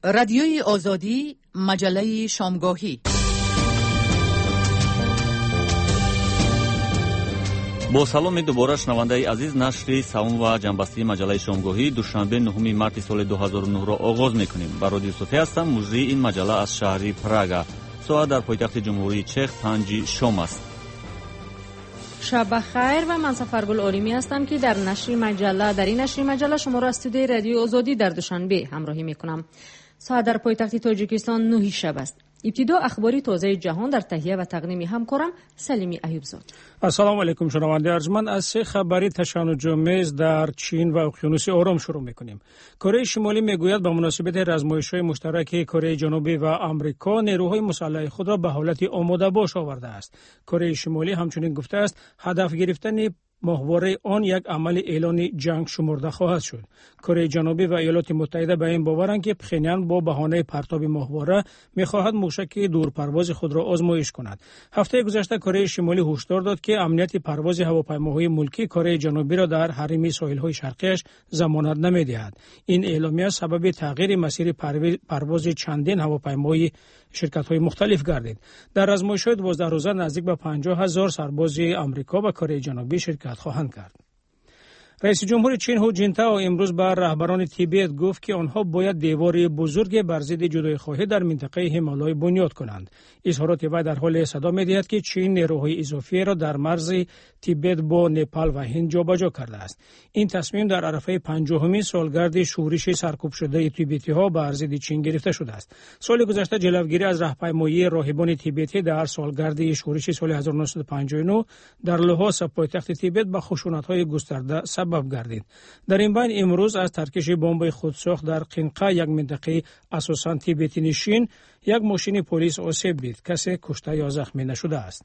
رادیوی آزادی، مجله شامگاهی. با سلام دوباره شنوندگان عزیز، نشر سوم و جنبسته مجله شامگاهی دوشنبه 9 مارس سال 2009 را آغاز می‌کنیم. با رادیو صوتی هستم. مجری این مجله از شهر پراگ، ساعت در پایتخت جمهوری چخ 5 شام است. شب خیر و من سفرگل اوریمی هستم که در این نشر مجله شما را از استودیوی رادیو آزادی در دوشنبه همراهی می‌کنم. ساعت در پایتخت تاجیکستان 9 شب است. ابتدا اخباری تازه جهان در تهیه و تقدیم همکارم سلیمی ایوبزاد. السلام علیکم شنونده ارجمند. از سه خبری تشنج‌آمیز در چین و اقیانوس آرام شروع می‌کنیم. کره شمالی میگوید با مناسبت رزمایش‌های مشترک کره جنوبی و آمریکا نیروهای مسلح خود را به حالت آماده باش آورده است. کره شمالی همچنین گفته است هدف گرفتن ماهواره آن یک عمل اعلان جنگ شمرده خواهد شد. کره جنوبی و ایالات متحده به این باورند که پخینیان با بهانه پرتاب ماهواره می‌خواهد موشک دورپرواز خود را آزمایش کند. هفته گذشته کره شمالی هشدار داد که امنیت پرواز هواپیماهای ملکی کره جنوبی را در حریم ساحل‌های شرقیش ضمانت نمی‌دهد. این اعلامیه سبب تغییر مسیر پرواز چندین هواپیمای شرکت‌های مختلف گردید. در آزمایش‌های 12 روزه نزدیک به 50,000 سرباز آمریکا و کره جنوبی شرکت خواهند کرد. رئیس جمهور چین هو جینتائو امروز به رهبران تیبت گفت که آنها باید دیواری بزرگ بر ضد جدایی‌خواهی در منطقه همالای بنیاد کنند. اظهارات وی در حال صدا می‌دهد که چین نیروهای اضافی را در مرز تیبت با نپال و هند جابجا کرده است. این تصمیم در عرفه 50مین سالگرد شورش سرکوب شده تیبتی‌ها بر ضد چین گرفته شده است. سال گذشته جلوگیری از راهپیمایی راهبان تیبتی در سالگرد شورش سال 1959 در لحاس پایتخت تیبت به خشونت‌های گسترده سبب گردید. در این بین امروز از ترکش بمب خودساخت در قنقه، یک منطقه اساساً تیبتی نشین، یک ماشین پلیس آسیب دید. کسی کشته یا زخمی نشده است.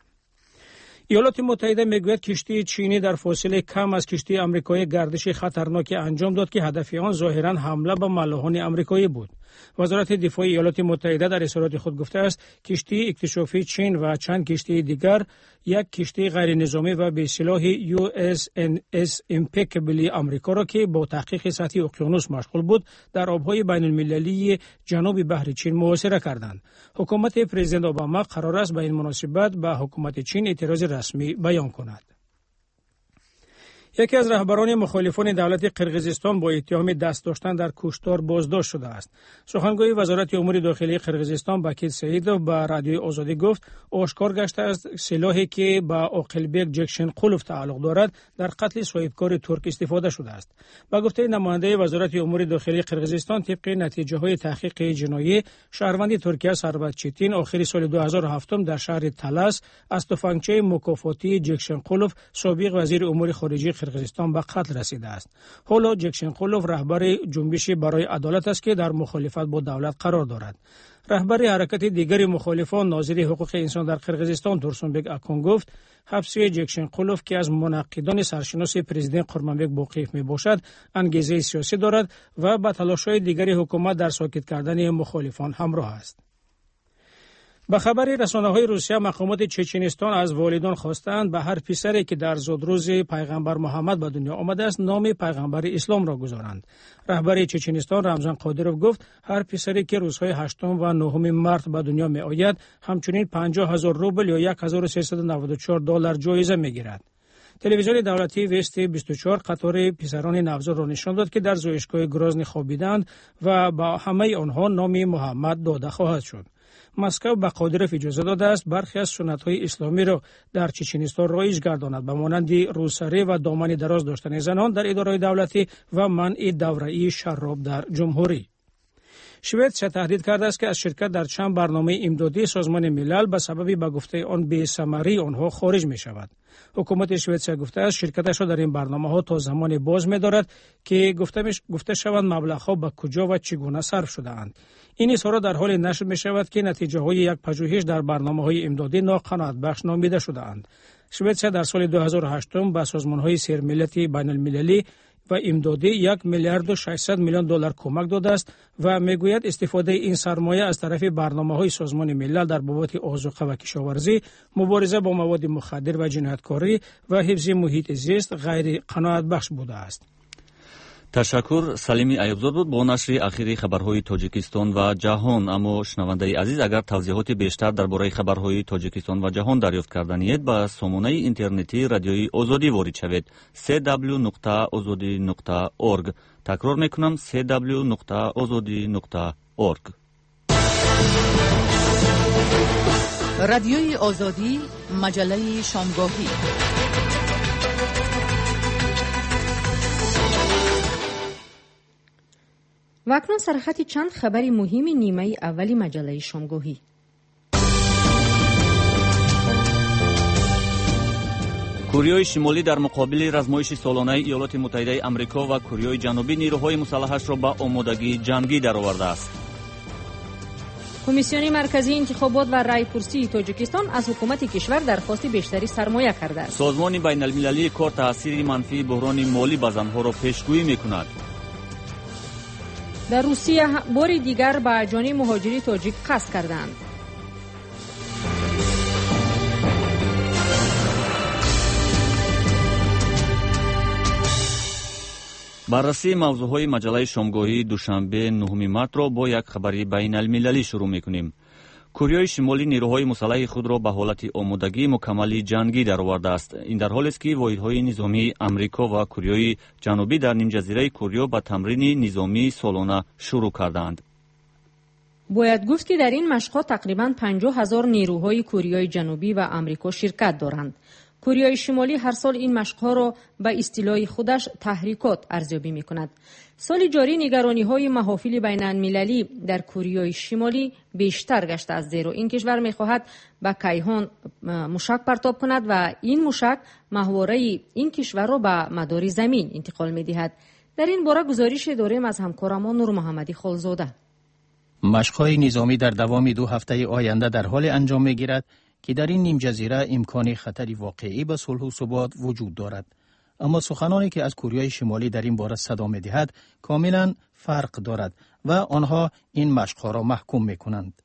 ایالات متحده میگوید کشتی چینی در فاصله کم از کشتی آمریکایی گردش خطرناکی انجام داد که هدف آن ظاهراً حمله به ملاحان آمریکایی بود. وزارت دفاع ایالات متحده در اظهارات خود گفته است کشتی اکتشافی چین و چند کشتی دیگر یک کشتی غیر نظامی و به سلاح USNS امپیکبلی آمریکا را که با تحقیق سطح اقیانوس مشغول بود در آبهای بین المللی جنوب بحر چین محاصره کردند. حکومت پرزیدنت اوباما قرار است به این مناسبت به حکومت چین اعتراض رسمی بیان کند. یکی از رهبران مخالفان دولت قرقیزستان با اتهام دست داشتن در کشتار بازداشت شده است. سخنگوی وزارت امور داخلی قرقیزستان باکیر سعیدوف به رادیوی آزادی گفت آشکار گشته است سلاحی که به عاقلبک جکشنقولوف تعلق دارد در قتل صاحبکار ترک استفاده شده است. با گفته نماینده وزارت امور داخلی قرقیزستان طبق نتیجه‌های تحقیق جنایی، شهروند ترکیه ثروت چتین آخر سال 2007 در شهر تلاس از تفنگچه مکافاتی جکشنقولوف سابق وزیر امور خارجه قرقیزستان به قتل رسیده است. حالا جکشنقولوف رهبر جنبش برای عدالت است که در مخالفت با دولت قرار دارد. رهبر حرکت دیگر مخالفان ناظر حقوق انسان در قرقیزستان تورسونبک اکون گفت حبس جکشنقولوف که از منقدان سرشناس پرزیدنت قورمانبک واقف می باشد انگیزه سیاسی دارد و با تلاش‌های دیگر حکومت در ساکت کردن مخالفان همراه است. به خبر رسانه‌های روسیه مقامات چچنستان از والدان خواستند به هر پسری که در زادروز پیغمبر محمد به دنیا آمده است نام پیغمبر اسلام را گذارند. رهبر چچنستان رمضان قادیروف گفت هر پسری که روزهای 8 و 9 مارس به دنیا می آید همچنین 50,000 روبل یا $1394 جایزه می گیرد. تلویزیون دولتی وست 24 قطار پسران نوزاد را نشان داد که در زایشگاه گرازنی خوابیدند و با همه آنها نام محمد داده خواهد شد. مسکو به قادیروف اجازه داده است برخی از سنت‌های اسلامی را در چچنستان رایج گرداند به مانند روسری و دامن دراز داشتن زنان در اداره‌های دولتی و منع دوره‌ای شراب در جمهوری. شوئدیا تهدید کرده است که از شرکت در چند برنامه امدادی سازمان ملل به سبب به گفته آن بی‌ثمری آنها خارج می شود. حکومت شوئدیا گفته است شرکتش را در این برنامه‌ها تا زمانی باز می‌دارد که گفته شود مبلغ‌ها به کجا و چگونه صرف شده‌اند. این اظهارات در حال نشر می‌شود که نتیجه‌های یک پژوهش در برنامه‌های امدادی ناقناعت‌بخش نامیده شده‌اند. شوئدیا در سال 2008 به سازمان‌های سرملتی بین‌المللی و امدادی 1,600,000,000 کمک داده است و میگوید استفاده این سرمایه از طرف برنامه‌های سازمان ملل در بابت آذوقه و کشاورزی، مبارزه با مواد مخدر و جنایتکاری و حفظ محیط زیست غیر قناعت‌بخش بوده است. تشکر. سلیمی ایوبزاد بود با نشر اخیری خبرهای تاجیکستان و جهان. اما شنونده عزیز، اگر توضیحات بیشتر درباره خبرهای تاجیکستان و جهان دریافت کردنید با سامانه اینترنتی رادیوی آزادی وارد شوید. www.azadi.org. تکرار میکنم www.azadi.org. رادیوی آزادی، مجله شامگاهی. و اکنون سرخط چند خبر مهم نیمه اولی مجله شامگاهی. کوریای شمالی در مقابل رزمایش سالانه ایالات متحده آمریکا و کوریای جنوبی نیروهای مسلحش را به آمادگی جنگی درآورده است. کمیسیون مرکزی انتخابات و رایپرسی تاجیکستان از حکومت کشور درخواست بیشتری سرمایه کرده است. سازمان بین المللی کار تاثیر منفی بحران مالی به زنها را پیشگویی می‌کند. در روسیه بار دیگر به جان مهاجری تاجیک قصد کردند. بررسی موضوعهای مجله شامگاهی دوشنبه 9 مارس را با یک خبری بین المللی شروع می‌کنیم. کوریای شمالی نیروهای مسلح خود را به حالت آمادگی مکمل جنگی درآورده است. این در حالی است که واحدهای نظامی آمریکا و کوریای جنوبی در نیم جزیره کوریا به تمرین نظامی سالانه شروع کردند. باید گفت که در این مشق‌ها تقریباً 50,000 نیروهای کوریای جنوبی و آمریکا شرکت دارند. کوریای شمالی هر سال این مشق‌ها را به اصطلاح خودش تحریکات ارزیابی می‌کند. سال جاری نگرانی‌های محافل بین‌المللی در کوریای شمالی بیشتر گشته است، زیرا این کشور می‌خواهد به کیهان موشک پرتاب کند و این موشک محوره این کشور را به مدار زمین انتقال می‌دهد. در این باره گزارش داریم از همکارمان نور محمدی خالزاده. مشق‌های نظامی در دوام 2 هفته آینده در حال انجام می‌گیرد که در این نیم جزیره امکان خطری واقعی به صلح و ثبات وجود دارد. اما سخنانی که از کوریای شمالی در این باره صدا می‌دهد کاملا فرق دارد و آنها این مشق‌ها را محکوم می‌کنند.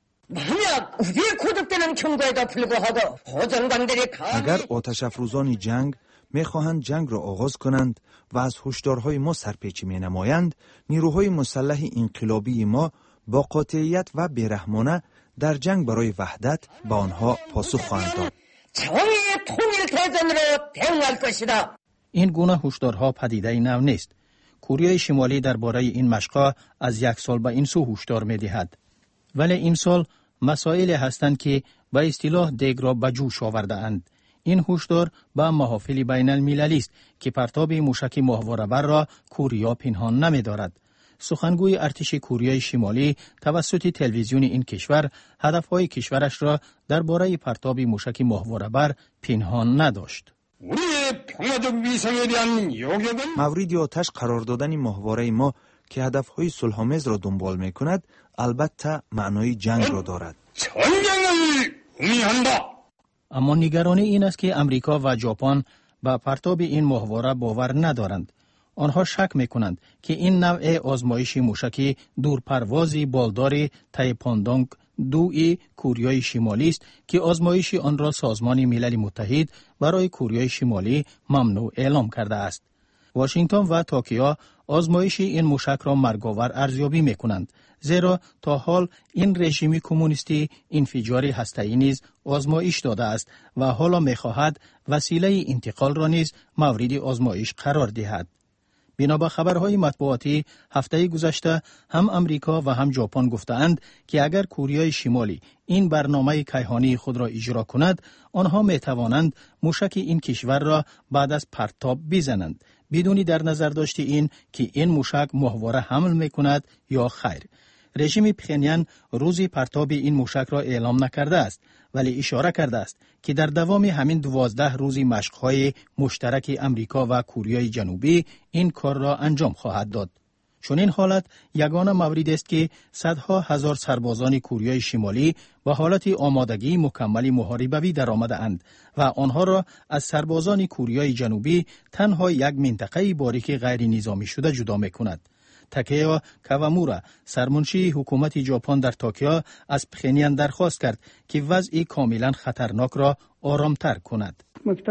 اگر آتش افروزان جنگ می‌خواهند جنگ را آغاز کنند و از هشدارهای ما سرپیچی می‌نمایند، نیروهای مسلح انقلابی ما با قاطعیت و بی‌رحمانه در جنگ برای وحدت با آنها پاسخ خواهند داد. این گونه هشدارها پدیده نو نیست. کوریای شمالی درباره این مشق‌ها از 1 سال به این سو هشدار می‌دهد. ولی این سال مسائلی هستند که به اصطلاح دیگ را به جوش آورده اند. این هشدار به محافل بین المللی است که پرتاب موشک ماهواره‌بر را کوریا پنهان نمی‌دارد. سخنگوی ارتش کوریای شمالی توسط تلویزیون این کشور هدفهای کشورش را درباره پرتاب موشک ماهواره‌بر پنهان نداشت. مورد آتش قرار دادن ماهواره ما که هدفهای صلح‌آمیز را دنبال می‌کند البته معنای جنگ را دارد. اما نگرانی این است که امریکا و ژاپن به پرتاب این ماهواره باور ندارند. آنها شک می‌کنند که این نوع آزمایش موشک دورپروازی بالدار تایپاندونگ 2 کوریای شمالی است که آزمایش آن را سازمان ملل متحد برای کوریای شمالی ممنوع اعلام کرده است. واشنگتن و توکیو آزمایش این موشک را مرگاور ارزیابی می‌کنند، زیرا تا حال این رژیم کمونیستی انفجار هسته‌ای نیز آزمایش داده است و حالا می‌خواهد وسیله انتقال را نیز مورد آزمایش قرار دهد. بنا به خبرهای مطبوعاتی هفته گذشته هم امریکا و هم ژاپن گفتند که اگر کوریای شمالی این برنامه کیهانی خود را اجرا کند، آنها می توانند موشک این کشور را بعد از پرتاب بزنند، بدون در نظر داشته این که این موشک ماهواره حمل می کند یا خیر. رژیم پخنیان روزی پرتاب این موشک را اعلام نکرده است، ولی اشاره کرده است که در دوام همین 12 روزی مشق‌های مشترک امریکا و کوریای جنوبی این کار را انجام خواهد داد. چون این حالت یگانه مورد است که صدها هزار سربازان کوریای شمالی به حالت آمادگی مکمل محاربه‌ای درآمده‌اند و آنها را از سربازان کوریای جنوبی تنها یک منطقه باریک غیر نظامی شده جدا می‌کند. تاکیو کاوامورا سرمنشی حکومت ژاپن در توکیو از پخینیان درخواست کرد که وضع کاملا خطرناک را آرامتر کند.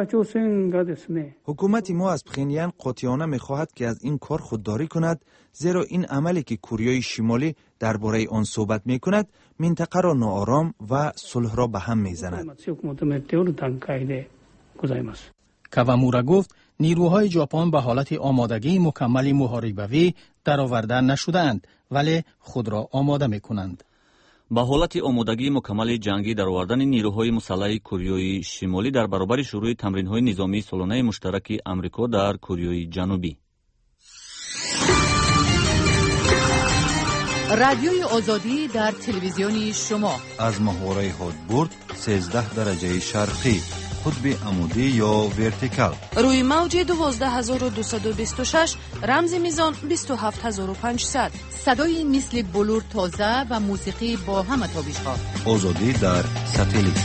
حکومت ما از پخینیان قاطعانه می‌خواهد که از این کار خودداری کند، زیرا این عملی که کره شمالی درباره آن صحبت می‌کند منطقه را ناآرام و صلح را به هم می‌زند. کاوامورا گفت نیروهای ژاپن به حالت آمادگی مکمل محاربه‌ای درآورده نشده‌اند ولی خود را آماده می‌کنند. با حالت آمادگی مکمل جنگی درآوردن نیروهای مسلح کره شمالی در برابر شروع تمرین‌های نظامی سالانه مشترک آمریکا در کره جنوبی. رادیوی آزادی در تلویزیون شما از محوره هادبورد 13 درجه شرقی، قطب عمودی یا ورتیکال، روی موج 12226 رمز میزان 27500. صدای مثل بلور تازه و موسیقی با همه تابش‌ها. آزادی در ساتلیت.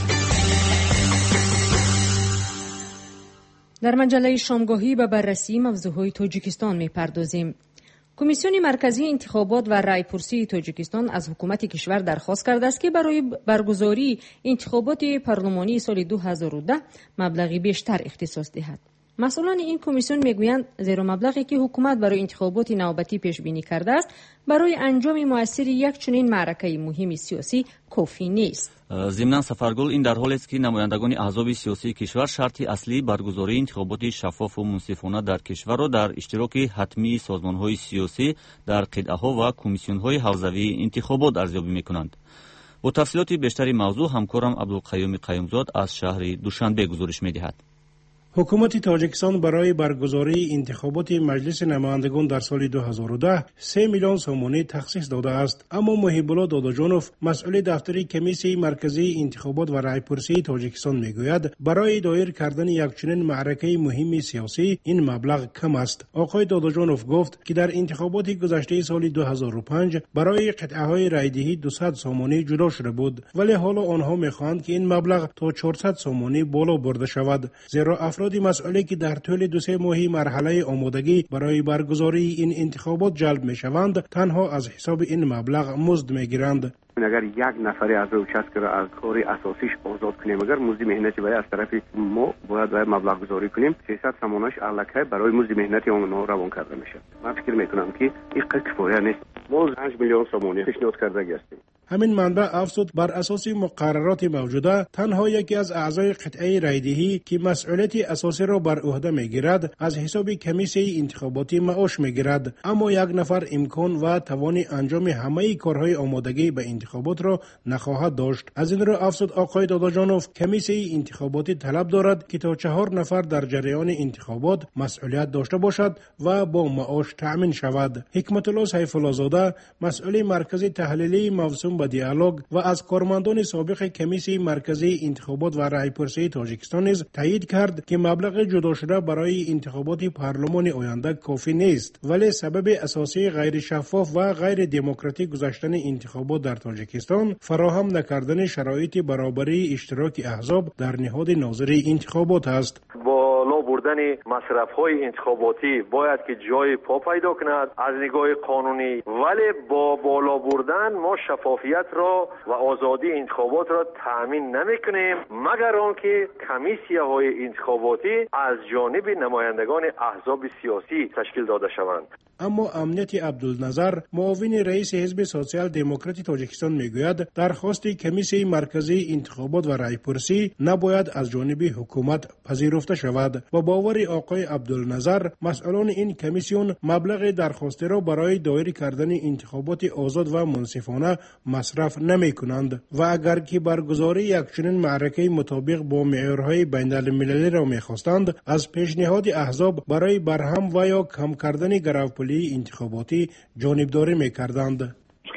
در مجله شامگاهی به بررسی موضوعهای تاجیکستان می‌پردازیم. کمیسیون مرکزی انتخابات و رایپرسی تاجیکستان از حکومت کشور درخواست کرده است که برای برگزاری انتخابات پارلمانی سال 2010 مبلغی بیشتر اختصاص دهد. مسئولان این کمیسیون میگویند زیرا مبلغی که حکومت برای انتخابات نوبتی پیش بینی کرده است برای انجام مؤثر یک چنین معرکه مهم سیاسی کافی نیست. ضمناً سفرگل این در حالی است که نمایندگان احزاب سیاسی کشور شرط اصلی برگزاری انتخابات شفاف و منصفانه در کشور را در اشتراک حتمی سازمان‌های سیاسی در قطعه‌ها و کمیسیون‌های حوزوی انتخابات ارزیابی می‌کنند. با تفصیلات بیشتری موضوع همکارم عبدالقیوم قیومزاد از شهر دوشنبه گزارش می‌دهد. حکومت تاجیکستان برای برگزاری انتخابات مجلس نمایندگان در سال 2010 3 میلیون سومانی تخصیص داده است، اما محب‌الله داداجانوف مسئول دفتر کمیسیون مرکزی انتخابات و رایپرسی تاجیکستان میگوید برای دایر کردن یک چنین معرکه مهم سیاسی این مبلغ کم است. آقای داداجانوف گفت که در انتخابات گذشته سال 2005 برای قطعه‌های رایدهی 200 سومانی جدا شده بود، ولی حالا آنها میخواهند که این مبلغ تا 400 سومانی بالا برده شود، زیرا افراد مسئولی که در طول 2-3 ماهی مرحله آمادگی برای برگزاری این انتخابات جلب میشوند تنها از حساب این مبلغ مزد میگیرند. اگر یک نفری از روچسک را از کار اساسیش آزاد کنیم، اگر مزد مهنتی باید از طرف ما باید مبلغ گذاری کنیم، 300 سومانش الکی برای مزد مهنتی اونها روان کرده میشه. من فکر میکنم که این کفایه نیست. ما 5 میلیون سومانی پیشنهاد کرده هستیم. همین منبع افزود بر اساس مقررات موجوده تنها یکی از اعضای قطعه رایدهی که مسئولیت اساسی را بر عهده میگیرد از حساب کمیسیون انتخاباتی معاش میگیرد، اما یک نفر امکان و توان انجام همه کارهای آمادگی به انتخابات را نخواهد داشت. از این رو افزود آقای داداجانوف کمیسیون انتخاباتی طلب دارد که تا 4 نفر در جریان انتخابات مسئولیت داشته باشد و با معاش تأمین شود. حکمت الله سیف الله زاده مسئول مرکز تحلیلی موسوم به دیالوگ و از کارمندان سابق کمیسیون مرکزی انتخابات و رایپرسی تاجیکستان نیز تایید کرد که مبلغ جدا شده برای انتخابات پارلمان آینده کافی نیست، ولی سبب اساسی غیر شفاف و غیر دموکراتیک گذشتن انتخابات در تاجیکستان فراهم نکردن شرایط برابری اشتراک احزاب در نهاد ناظر انتخابات است. بالا بردن مصرف‌های انتخاباتی باید که جای پا پیدا کند از نگاه قانونی، ولی با بالا بردن ما شفافیت را و آزادی انتخابات را تأمین نمی‌کنیم مگر آنکه کمیسیون‌های انتخاباتی از جانب نمایندگان احزاب سیاسی تشکیل داده شوند. اما امنیت عبدالنظر معاون رئیس حزب سوسیال دموکراتی تاجیکستان میگوید درخواست کمیسیون مرکزی انتخابات و رایپرسی نباید از جانب حکومت پذیرفته شود. با باور آقای عبدالنظر مسئولان این کمیسیون مبلغ درخواسته را برای دایر کردن انتخابات آزاد و منصفانه مصرف نمی کنند و اگر که برگزاری یک چنین معرکه مطابق با معیارهای بین المللی را میخواستند از پیشنهاد احزاب برای برهم و یا کم کردن گروپولی انتخاباتی جانبداری میکردند. پول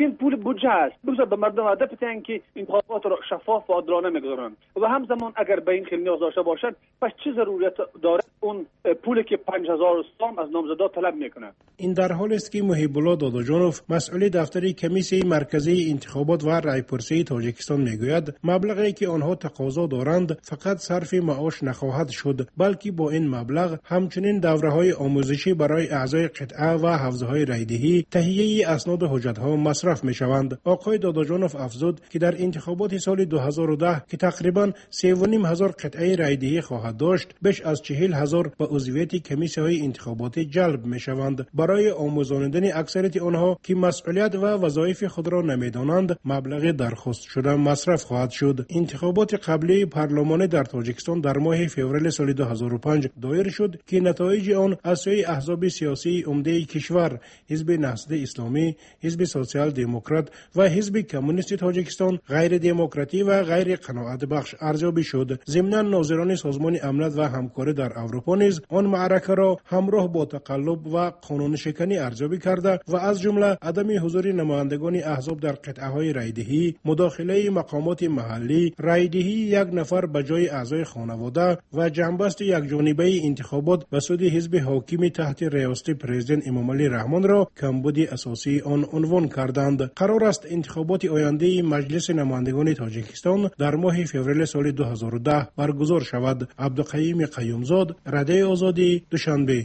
بودجه است. بگذار به مردم هدف بتن که انتخابات را شفاف و عادلانه میگذارن و همزمان اگر به این خیلی نیاز داشته باشد پس چه ضرورت داره اون پولی که 5000 سوم از نامزدا طلب میکنه؟ این در حالی است که محب الله داداجانوف مسئول دفتر کمیسیون مرکزی انتخابات و رایپرسی تاجیکستان میگوید مبلغی که آنها تقاضا دارند فقط صرف معاش نخواهد شد، بلکه با این مبلغ همچنین دوره‌های آموزشی برای اعضای قطعه و حوزه‌های رایدهی، تهیه اسناد و حجت‌ها مصرف می‌شوند. آقای داداجانوف افزود که در انتخابات سال 2010 که تقریباً 3,500 قطعه رایدهی خواهد داشت، بیش از 40,000 به عضویت کمیسی‌های انتخاباتی جلب می‌شوند. برای آموزاندن اکثریت آنها که مسئولیت و وظایف خود را نمی‌دانند، مبلغ درخواست شده مصرف خواهد شد. انتخابات قبلی پارلمانی در تاجیکستان در ماه فوریه سال 2005 دایر شد که نتایج آن از سوی احزاب سیاسی عمده کشور، حزب نهضت اسلامی، حزب سوسیال دموکرات و حزب کمونیست تاجیکستان غیر دموکراتی و غیر قناعت بخش ارزیابی شد. ضمن ناظران سازمان امنیت و همکاری در اروپا نیز آن معرکه را همراه با تقلب و قانون شکنی ارزیابی کرده و از جمله عدم حضور نمایندگان احزاب در قطعه‌های رایدهی، مداخله مقامات محلی، رایدهی یک نفر به جای اعضای خانواده و جنبست یک جانبه انتخابات به سود حزب حاکم تحت ریاست پرزیدنت امامعلی رحمان را کمبود اساسی آن عنوان کردند. قرار است انتخابات آینده مجلس نمایندگان تاجیکستان در ماه فوریه سال 2010 برگزار شود. عبدالقیوم قیومزاد، رادیو آزادی، دوشنبه.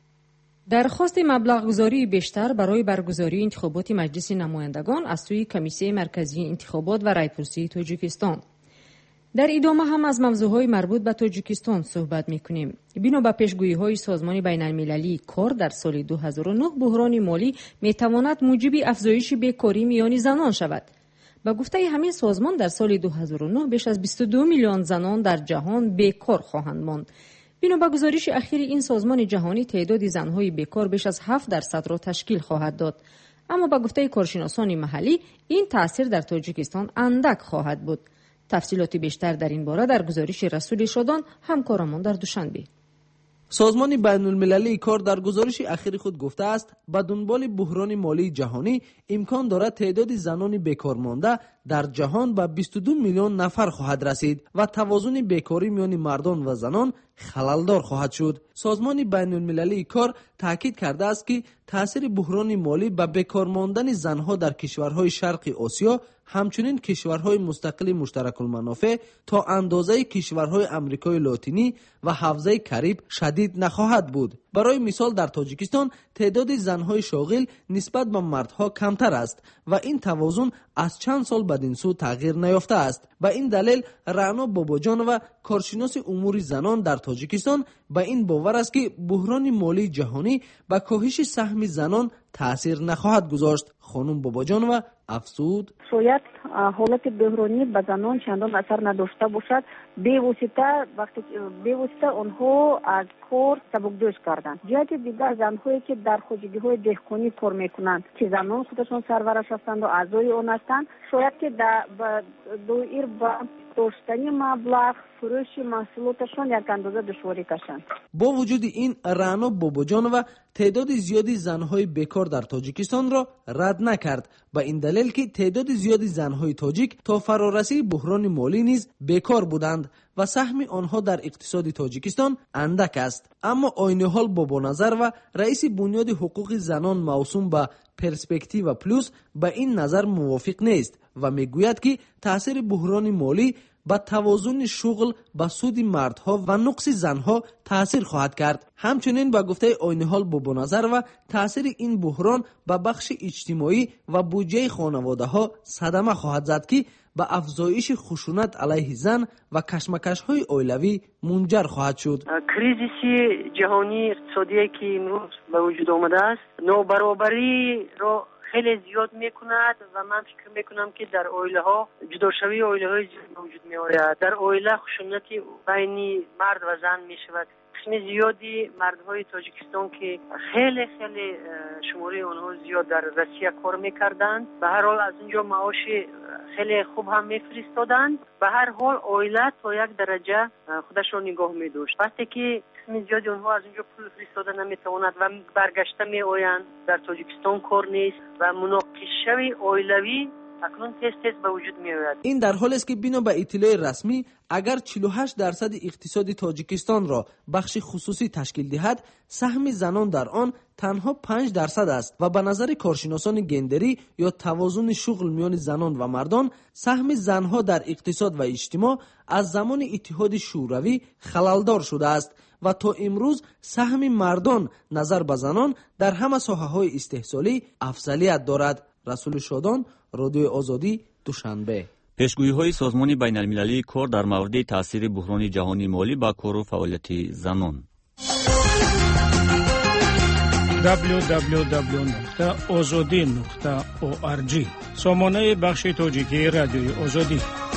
درخواست مبلغ گذاری بیشتر برای برگزاری انتخابات مجلس نمایندگان از سوی کمیسیون مرکزی انتخابات و رایپرسی تاجیکستان. در ادامه هم از موضوعهای مربوط به تاجیکستان صحبت می‌کنیم. بنا به پیشگویی‌های سازمان بین‌المللی کار در سال 2009 بحران مالی می‌تواند موجب افزایش بیکاری میان زنان شود. با گفته همین سازمان در سال 2009 بیش از 22 میلیون زنان در جهان بیکار خواهند ماند. بنا به گزارش اخیر این سازمان جهانی تعداد زن‌های بیکار بیش از 7% را تشکیل خواهد داد. اما با گفته کارشناسان محلی این تأثیر در تاجیکستان اندک خواهد بود. تفصیلات بیشتر در این باره در گزارش رسول شادان همکارمان در دوشنبه. سازمان بین المللی کار در گزارش اخیر خود گفته است به دنبال بحران مالی جهانی امکان دارد تعداد زنان بیکار مانده در جهان به 22 میلیون نفر خواهد رسید و توازن بیکاری میان مردان و زنان خللدار خواهد شد. سازمان بین المللی کار تاکید کرده است که تاثیر بحران مالی به بیکار ماندن زنها در کشورهای شرق آسیا همچنین کشورهای مستقل مشترک المنافع تا اندازه کشورهای آمریکای لاتینی و حوزه کریب شدید نخواهد بود. برای مثال در تاجیکستان تعداد زنهای شاغل نسبت به مردها کمتر است و این توازن از چند سال بدین سو تغییر نیافته است. به این دلیل رعنا باباجان و کارشناس امور زنان در تاجیکستان به این باور است که بحران مالی جهانی به کاهش سهم زنان تأثیر نخواهد گذاشت. خانم باباجان و افزود شاید حالت بحرانی به زنان چندان اثر نداشته باشد. به واسطه آنها از کار سبکدوش کردند. جهت دیگر زنهایی که در خودجویی‌های دهقانی کار میکنند که زنان خودشان سرورش هستند و اعضای آن هستند، شاید که دایر با داشتن مبلغ فروش محصولاتشان یک اندازه دشواری کشند. با وجود این رعنا باباجان و تعداد زیادی زنهای بیکار در تاجیکستان را رد نکرد، به این دلیل که تعداد زیادی زنهای تاجیک تا فرارسی بحران مالی نیز بیکار بودند و سهم آنها در اقتصاد تاجیکستان اندک است. اما عین حال بابا نظر و رئیس بنیاد حقوق زنان موسوم به پرسپکتیو پلوس به این نظر موافق نیست و میگوید که تاثیر بحران مالی با توازن شغل به سود مردها و نقص زنها تاثیر خواهد کرد. همچنین با گفته عین حال بابا نظر و تاثیر این بحران به بخش اجتماعی و بودجه خانواده ها صدمه خواهد زد که به افزایش خشونت علیه زن و کشمکش های عائلوی منجر خواهد شد. کریزیس جهانی اقتصادی که امروز به وجود آمده است نابرابری را خیلی زیاد میکند و من فکر میکنم که در عائله ها جداشوی عائله های زیاد وجود میآید. در عائله خشونت بین مرد و زن میشود. قسم زیادی مردهای تاجیکستان که خیلی شماره آنها زیاد در روسیه کار میکردند، به هر حال از اینجا معاش خیلی خوب هم میفرستادند. به هر حال عائله تا یک درجه خودش را نگاه می‌داشت. وقتی که قسم زیادی اونها از اینجا پول فرستاده نمیتواند و برگشته میآیند. در تاجیکستان کار نیست و مناقشه اویلوی اکنون تست به وجود می آید. این در حالی است که بنا به اطلاع رسمی اگر 48% اقتصاد تاجیکستان را بخش خصوصی تشکیل دهد، سهم زنان در آن تنها 5% است و به نظر کارشناسان گندری یا توازن شغل میان زنان و مردان، سهم زنها در اقتصاد و اجتماع از زمان اتحاد شوروی خللدار شده است و تا امروز سهم مردان نظر به زنان در همه ساحه‌های استحصالی افضلیت دارد. رسول شادان، رادیو آزادی، دوشنبه. пешгӯиҳои созмони байналмилалии кор дар мавриди таъсири буҳрони ҷаҳонии молӣ ба кору фаъолияти занон. www.ozodi.org сомонаи бахши тоҷикии радиои озодӣ.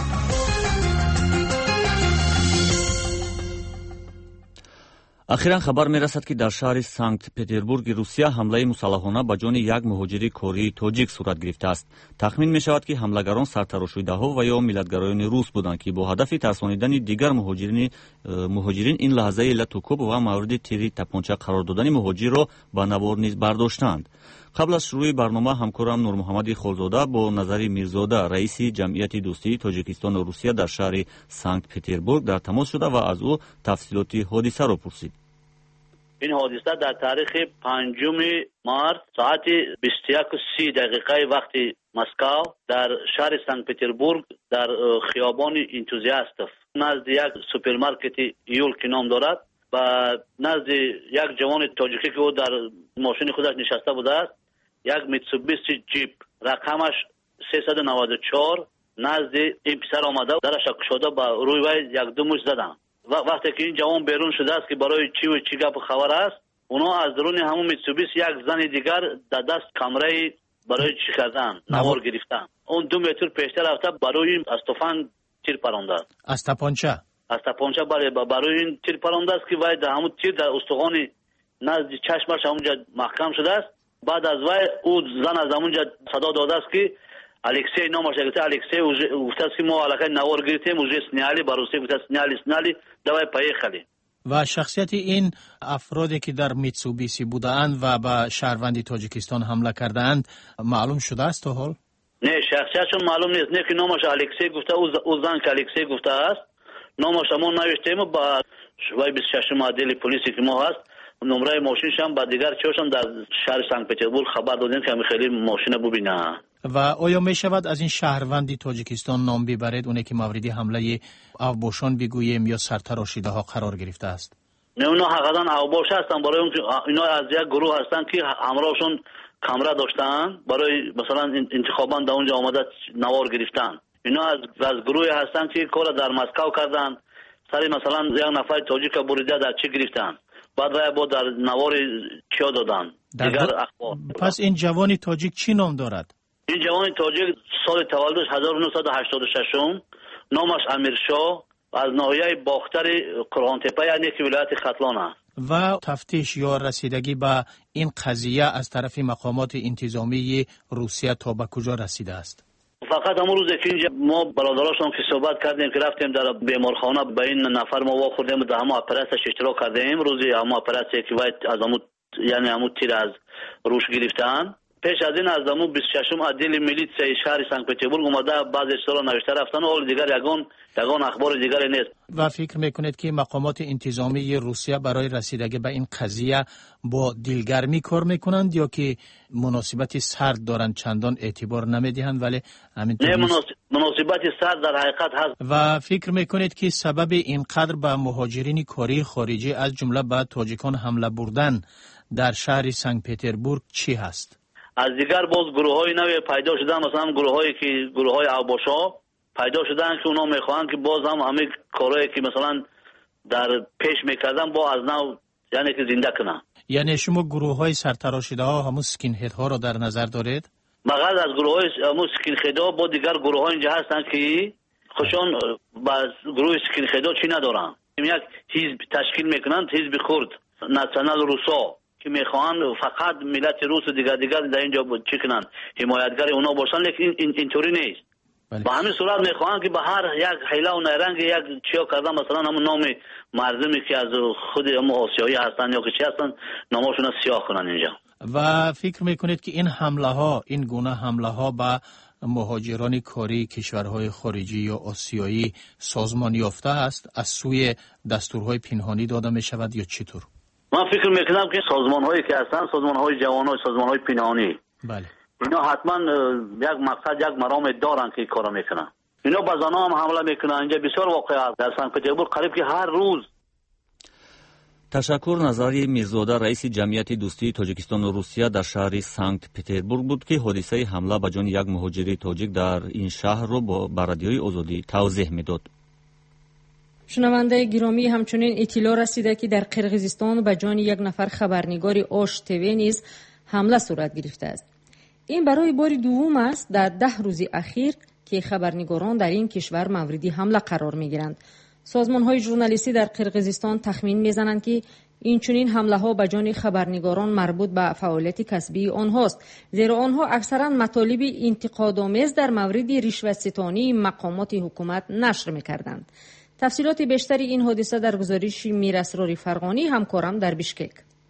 ахиран хабар мерасад ки дар шаҳри санкт-петербурги русия ҳамлаи мусаллаҳона ба ҷони як муҳоҷири кории тоҷик сурат гирифтааст. тахмин мешавад ки ҳамлагарон сартарошуидаҳо ва ё миллатгарони рус буданд ки бо ҳадафи тарсонидани дигар муҳоҷирин ин лаҳзаи латукуб ва мавриди тири тапонча қарор додани муҳоҷирро ба навор низ бардоштанд. қабл аз шурӯи барнома ҳамкорам нурмуҳаммади холзода бо Назари Мирзода, раиси ҷамъияти дӯстии Тоҷикистону Русия дар шаҳри Санкт-Петербург дар тамос шуда ва аз ӯ тафсилоти ҳодисаро пурсид. این حادثه در تاریخ 5 مارس ساعت 21:30 وقت مسکو در شهر سنت پتربورگ در خیابان انتوزیاستов نزد یک سوپرمارکت یول که نام دارد و نزد یک جوان تاجیکی که او در ماشین خودش نشسته بوده است، یک میتسوبیشی جیپ رقمش 394 نزد این پسر آمده درش کشاده با روی وی یک دو مش زدن. وقتی که این جوان بیرون شده است که برای چی و چی گپ خبر است، اونا از درون همون میتسوبیش یک زن دیگر در دست کمره برای چی کردن نوار گرفتن. اون 2 متر پیشتر رفته برای از تفنگ تیر پرانده. از تپانچه برای این تیر پرانده است که وای در همون تیر در استخوان نزد چشمش همونجا محکم شده است. بعد از وای او زن از همونجا صدا داده است که الکسی نامش گفته الکسی گفته است که ما علاقه نوار گرفتیم وجه سنیالی باروسی گفته سنیالی دوای پایخالی. و شخصیت این افرادی که در میتسوبیشی بودند و به شهروندی تاجیکستان حمله کردند معلوم شده است تا حال؟ نه شخصیتشون معلوم نیست. نه که نامش الکسی گفته او زن که الکسی گفته است نامش ما نوشتیم با شوای 26 معدل پلیسی که ما هست نمره ماشینش هم با دیگر چوشم در شهر سنت پتربورگ خبر دادیم که خیلی ماشین ببینه. و آیا می شود از این شهروندی تاجیکستان نام ببرید اونی که موردی حمله اوباشان بگوییم یا سرتراشیده ها قرار گرفته است؟ نه اونا حقیقتا اوباش هستن برای اون اینا از یک گروه هستن که همراهشون کامرا داشتن برای مثلا انتخابات در اونجا آمده نوار گرفتن. اینا از گروه هستن که کار در مسکو کردن سری مثلا یک نفر تاجیک بریده در چی گرفتن بعد با در نوار چیا دادن دیگر اخبار. پس این جوانی تاجیک چی نام دارد؟ این جوان تاجیک سال تولدش 1986 نامش امیرشاه از ناحیه باختر قرغانتپه یعنی که ولایت ختلان است. و تفتیش یا رسیدگی به این قضیه از طرف مقامات انتظامی روسیه تا به کجا رسیده است؟ فقط همون روز که اینجا ما برادراشون که صحبت کردیم که رفتیم در بیمارخانه به این نفر ما واخوردیم در همون اپراسیونش اشتراک کردیم روزی همون اپراسیونی که باید از همون یعنی همون تیر از روش گرفتن. پیش از این از همون 26 عدل میلیتسای شهر سنت پتربورگ اومده بعض اشترا نوشته رفتن و دیگر یگان اخبار دیگری نیست. و فکر میکنید که مقامات انتظامی روسیه برای رسیدگی به این قضیه با دلگرمی کار میکنند یا که مناسبت سرد دارند چندان اعتبار نمیدهند ولی همینطور مناسبت سرد در حقیقت هست؟ و فکر میکنید که سبب اینقدر به مهاجرین کاری خارجی از جمله به تاجیکان حمله بردن در شهر سنت پتربورگ چی هست؟ از دیگر باز گروه‌های نوی پیدا شدن مثلا گروه‌های اوباشا پیدا شدن که اونا میخوان که باز هم همه کارهایی که مثلا در پیش میکردن با از نو یعنی که زنده کنن. یعنی شما گروه‌های سرتراشیده ها همون سکین هد ها رو در نظر دارید؟ بغیر از گروه‌های همون سکین هد ها با دیگر گروه‌ها اینجا هستن که خودشون با گروه سکین هد ها چی ندارن. یک حزب تشکیل میکنن حزب کرد ناسیونال روسا که میخوان فقط ملت روس و دیگر در اینجا چی کنن حمایتگر اونا باشن لیکن اینطوری نیست. به همین صورت میخواهند که به هر یک حیله و نیرنگ یک چیا کردن، مثلا همون نام مردمی که از خود هم آسیایی هستن یا که چی هستن نامشون سیاه کنن اینجا. و فکر میکنید که این حمله ها، این گونه حمله ها به مهاجران کاری کشورهای خارجی یا آسیایی سازمان یافته است از سوی دستورهای پنهانی داده می شود یا چطور؟ من فکر میکنم که سازمان هایی که هستن سازمان های جوانان، سازمان های پنهانی، بله، اینا حتما یک مقصد، یک مرام دارن که کارا میکنن. اینا به زنان هم حمله میکنن. اینجا بسیار واقع است در سنت پترزبورگ قریب که هر روز. تشکر. نظری میرزاده رئیس جمعیت دوستی تاجیکستان و روسیه در شهر سنت پترزبورگ بود که حادثه حمله به جان یک مهاجری تاجیک در این شهر را با رادیوی آزادی توضیح میداد. شنونده گرامی، همچنین اطلاع رسیده که در قرقیزستان به جان یک نفر خبرنگار آش تیوی نیز حمله صورت گرفته است. این برای بار دوم است در 10 روز اخیر که خبرنگاران در این کشور مورد حمله قرار می‌گیرند. سازمان‌های ژورنالیستی در قرقیزستان تخمین می‌زنند که این چنین حمله‌ها به جان خبرنگاران مربوط به فعالیت کسبی آنهاست، زیرا آنها اکثراً مطالب انتقادآمیز در مورد رشوه‌ستانی مقامات حکومت نشر می‌کردند. تفصیلات بیشتری این حادثه در گزارش میراسراری فرغانی همکارم در بیشکک.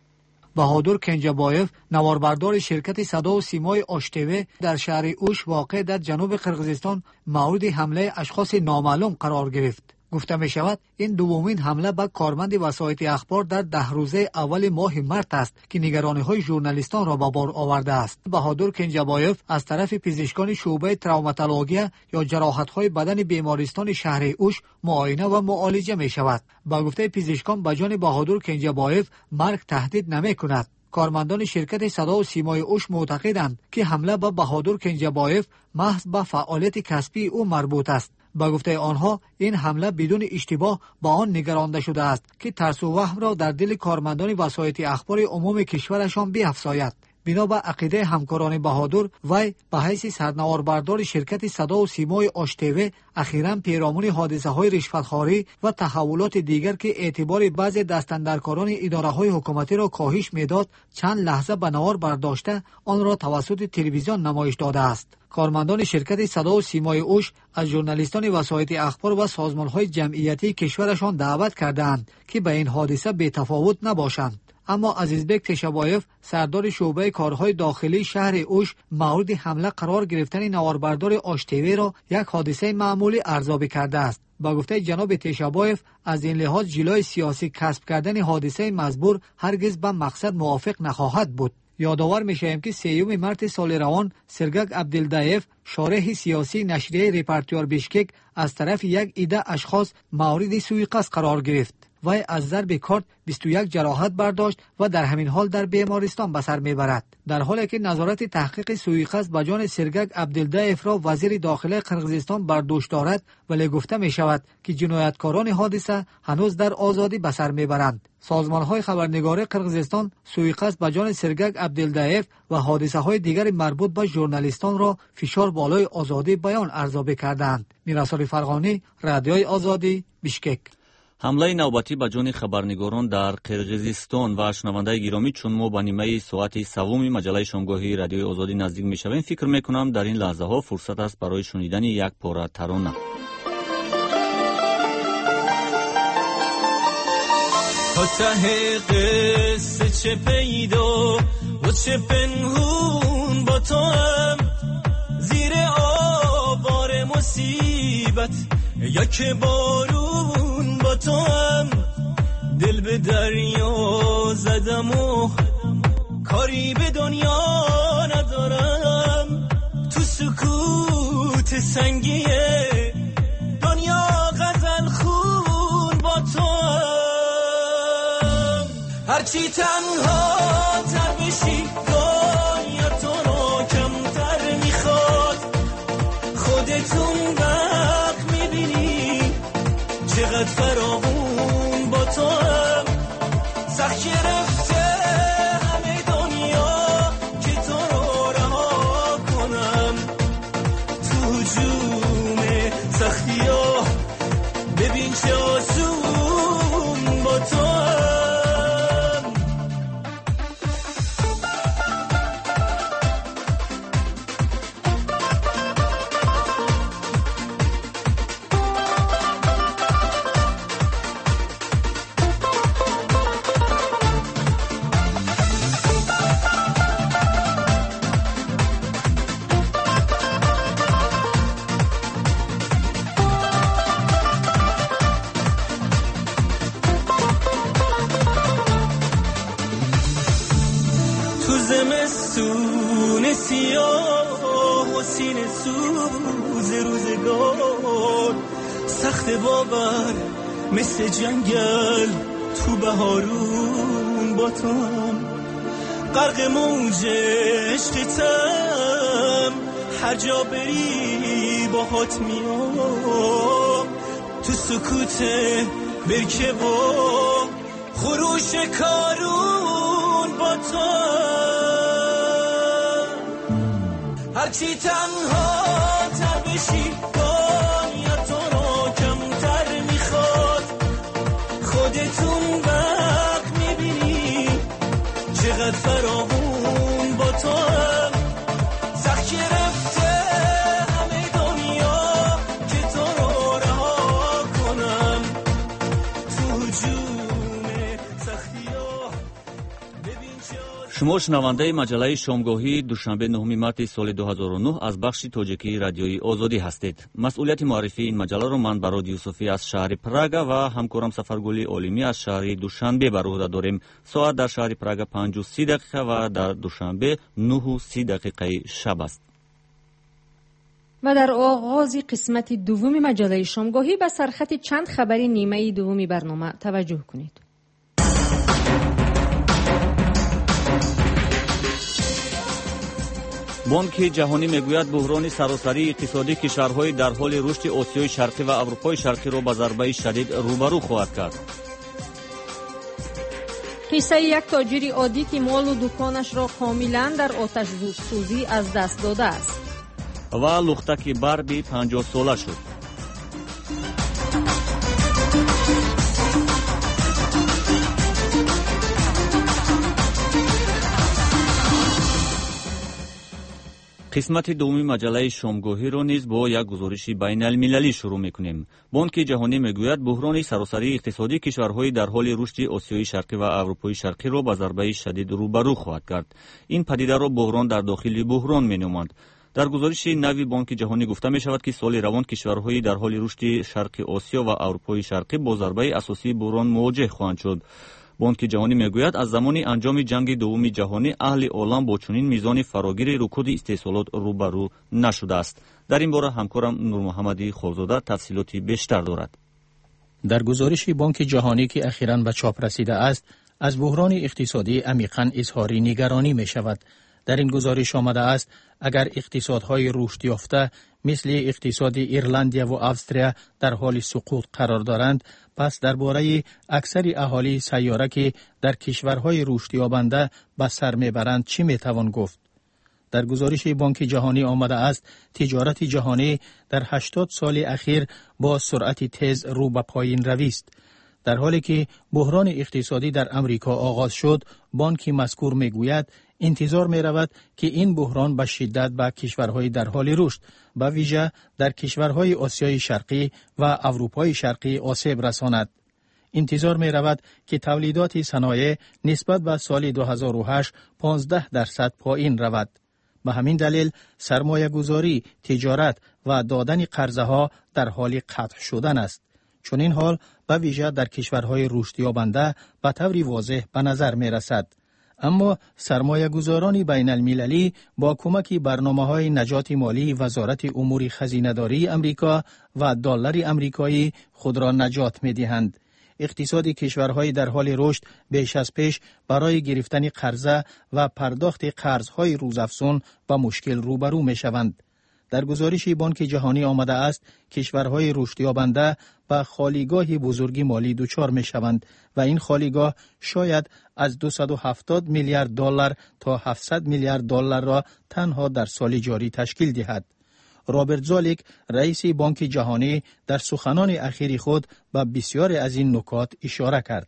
بهادر کنجابایف، نواربردار شرکت صدا و سیمای آشتوه در شهر اوش واقع در جنوب قرقیزستان مورد حمله اشخاص نامعلوم قرار گرفت. گفته می شود این دومین حمله به کارمند وسایط اخبار در 10 روزه اول ماه مارس است که نگرانی های ژورنالیستان را به بار آورده است. بهادر کنجابایف از طرف پزشکان شعبه تروماتولوژی یا جراحت های بدن بیمارستان شهر اوش معاینه و معالجه می شود. با گفته پزشکان به جان بهادر کنجابایف مرگ تهدید نمی کند. کارمندان شرکت صدا و سیمای اوش معتقدند که حمله به بهادر کنجابایف محض به فعالیت کسبی او مربوط است. با گفته آنها این حمله بدون اشتباه با آن نگرانده شده است که ترس و وهم را در دل کارمندان وسایط اخبار عموم کشورشان بیفزاید. بنا به عقیده همکاران بهادر، وی به حیث سرنواربردار شرکت صدا و سیمای آشتوه اخیراً پیرامون حادثه‌های رشوتخواری و تحولات دیگر که اعتبار بعضی دستاندرکاران اداره‌های حکومتی را کاهش می‌داد چند لحظه به نوار برداشته آن را توسط تلویزیون نمایش داده است. کارمندان شرکت صدا و سیمای اوش از ژورنالیستان وسایط اخبار و سازمان‌های جمعیتی کشورشان دعوت کردند که به این حادثه بی‌تفاوت نباشند. اما عزیزبک تشابایف، سردار شعبه کارهای داخلی شهر اوش، مورد حمله قرار گرفتن نواربردار آشتوی را یک حادثه معمولی ارزیابی کرده است. با گفته جناب تشابایف، از این لحاظ جلوی سیاسی کسب کردن حادثه مزبور هرگز به مقصد موافق نخواهد بود. یادآور می‌شویم که 3 مارس سال روان سرگک عبدالدایف، شارح سیاسی نشریه رپورتر بیشکک، از طرف یک عده اشخاص مورد سوءقصد قرار گرفت. وی از ضرب کارت 21 جراحت برداشت و در همین حال در بیمارستان به سر میبرد. در حالی که نظارت تحقیق سوءقصد به جان سرگک عبدالدایف را وزیر داخله قرقیزستان بر دوش دارد، ولی گفته می شود که جنایتکاران حادثه هنوز در آزادی به سر میبرند. سازمان‌های خبرنگاری قرقیزستان سوءقصد به جان سرگک عبدالدایف و حادثه‌های دیگر مربوط به ژورنالیستان را فشار بالای آزادی بیان ارزیابی کردند. میراسراری فرغانی، رادیوی آزادی، بیشکک. حمله نوبتی به جان خبرنگاران در قرقیزستان و شنونده گرامی، چون ما به نیمه ساعت سوم مجله شامگاهی رادیوی آزادی نزدیک میشویم، فکر میکنم در این لحظه ها فرصت است برای شنیدن یک پاره ترانه. تا ته قصه چه پیدا و چه پنهون با تو هم، زیر آوار مصیبت یا که بارون با تو هم، دل به دریا زدم و کاری به دنیا ندارم، تو سکوت سنگیه دنیا غزل خون با تو هم، هرچی تنها تر بشی دنیا تو رو کمتر میخواد، خودتون وقت میبینی چقدر فراغون با تو هم، سخت گرفته همه دنیا که تو رو رها کنم، تو هجوم سختی ها ببین چه آسون با تو هم، سیاه و سینه سوز روزگار، سخت باور مثل جنگل تو بهارون با تو هم، غرق موج عشقتم، هر جا بری باهات میام، تو سکوت برکه و خروش کارون با تو، هرچی تنها تر بشی باید تو رو کمتر میخواد، خودتون وقت میبینی چقدر فراغون با تو هم، سخت گرفته همه دنیا که تو رو رها کنم، تو هجوم سختی ها ببین شما شنونده مجله شامگاهی دوشنبه 9 مارس سال 2009 از بخش تاجیکی رادیوی آزادی هستید. مسئولیت معرفی این مجله را من براد یوسفی از شهر پراگا و همکارم سفرگلی عالمی از شهر دوشنبه بر عهده داریم. ساعت در شهر پراگا 5:30 و در دوشنبه 9:30 شب است. و در آغاز قسمت دوم مجله شامگاهی به سرخط چند خبری نیمه دوم برنامه توجه کنید. بانک جهانی میگوید بحران سراسری اقتصادی کشورهای در حال رشد آسیای شرقی و اروپای شرقی را با ضربه شدید روبرو خواهد کرد. قصه یک تاجر عادی که مال و دکانش را کاملا در آتش سوزی از دست داده است. و لختک بردی 50 ساله شد. قسمت دومی مجله شامگاهی را نیز با یک گزارش بین المللی شروع میکنیم. بانک جهانی میگوید بحران سراسری اقتصادی کشورهای در حال رشد آسیای شرقی و اروپای شرقی را با ضربه شدید روبرو خواهد کرد. این پدیده را بحران در داخل بحران مینامند. در گزارش نوی بانک جهانی گفته می شود که سال روان کشورهای در حال رشد شرق آسیا و اروپای شرقی با ضربه اساسی بحران مواجه خواهند شد. بانک جهانی میگوید از زمان انجام جنگ دوم جهانی اهل عالم با چنین میزان فراگیر رکود استحصالات روبرو نشده است. در این باره همکارم نور محمدی خوزاده تفصیلاتی بیشتر دارد. در گزارش بانک جهانی که اخیراً به چاپ رسیده است، از بحران اقتصادی عمیقاً اظهار نگرانی می شود. در این گزارش آمده است اگر اقتصادهای رشد یافته مثل اقتصاد ایرلندیا و استرالیا در حال سقوط قرار دارند، پس درباره اکثر اهالی سیاره که در کشورهای رشد یابنده به سر میبرند چی میتوان گفت؟ در گزارش بانک جهانی آمده است تجارت جهانی در 80 سال اخیر با سرعت تیز رو به پایین روی است. در حالی که بحران اقتصادی در امریکا آغاز شد، بانک مذکور میگوید انتظار می رود که این بحران به شدت به کشورهای در حال رشد، به ویژه در کشورهای آسیای شرقی و اروپای شرقی آسیب رساند. انتظار می رود که تولیدات صنایع نسبت به سال 2008 15% پایین رود. به همین دلیل سرمایه گذاری، تجارت و دادن قرضه ها در حال قطع شدن است. چون این حال به ویژه در کشورهای رشد یابنده به طور واضح به نظر می رسد. اما سرمایه گذاران بین المللی با کمک برنامه‌های نجات مالی وزارت امور خزینه‌داری امریکا و دلار امریکایی خود را نجات می‌دهند. اقتصاد کشورهای در حال رشد بیش از پیش برای گرفتن قرضه و پرداخت قرض‌های روزافزون با مشکل روبرو می‌شوند. در گزارش بانک جهانی آمده است کشورهای رشد یابنده به خالیگاه بزرگی مالی دچار می‌شوند و این خالیگاه شاید از 270 میلیارد دلار تا 700 میلیارد دلار را تنها در سال جاری تشکیل دهد. رابرت زالیک رئیس بانک جهانی در سخنان اخیر خود به بسیاری از این نکات اشاره کرد.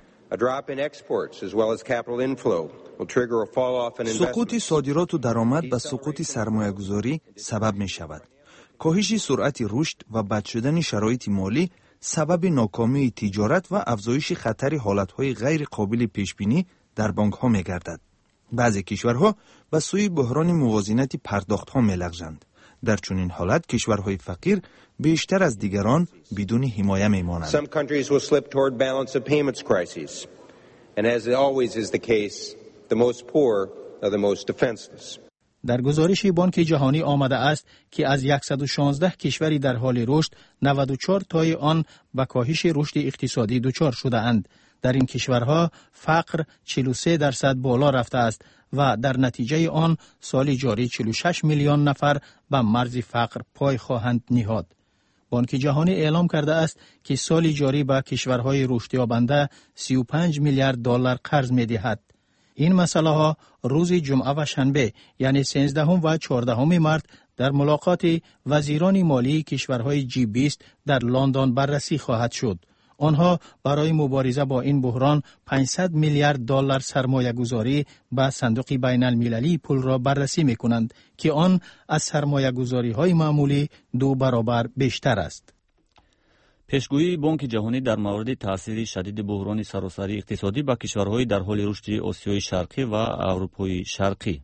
سقوط صادرات و درآمد به سقوط سرمایه‌گذاری سبب می شود. کاهش سرعت رشد و بد شدن شرایط مالی سبب ناکامی تجارت و افزایش خطر حالتهای غیر قابل پیشبینی در بانک‌ها می گردد. بعضی کشورها به سوی بحران موازنت پرداخت‌ها می لغزند. در چنین حالت کشورهای فقیر بیشتر از دیگران بدون حمایه می مانند. Some countries will slip toward balance of payments crises. And as always is the case, the most poor are the most defenseless. در گزارش بانک جهانی آمده است که از 116 کشوری در حال رشد 94 تای آن به کاهش رشد اقتصادی دچار شده اند. در این کشورها فقر 43% بالا رفته است و در نتیجه آن سال جاری 46 میلیون نفر به مرز فقر پای خواهند نهاد. بانک جهانی اعلام کرده است که سال جاری به کشورهای رشد یابنده 35 میلیارد دلار قرض می‌دهد. این مسئله ها روز جمعه و شنبه یعنی 13 و 14 مارس در ملاقات وزیران مالی کشورهای G20 در لندن بررسی خواهد شد. آنها برای مبارزه با این بحران 500 میلیارد دلار سرمایه گذاری به صندوق بین المللی پول را بررسی می کنند که آن از سرمایه گذاری های معمولی 2 برابر بیشتر است. پیشگویی بانک جهانی در مورد تاثیر شدید بحران سراسری اقتصادی به کشورهای در حال رشد آسیای شرقی و اروپای شرقی.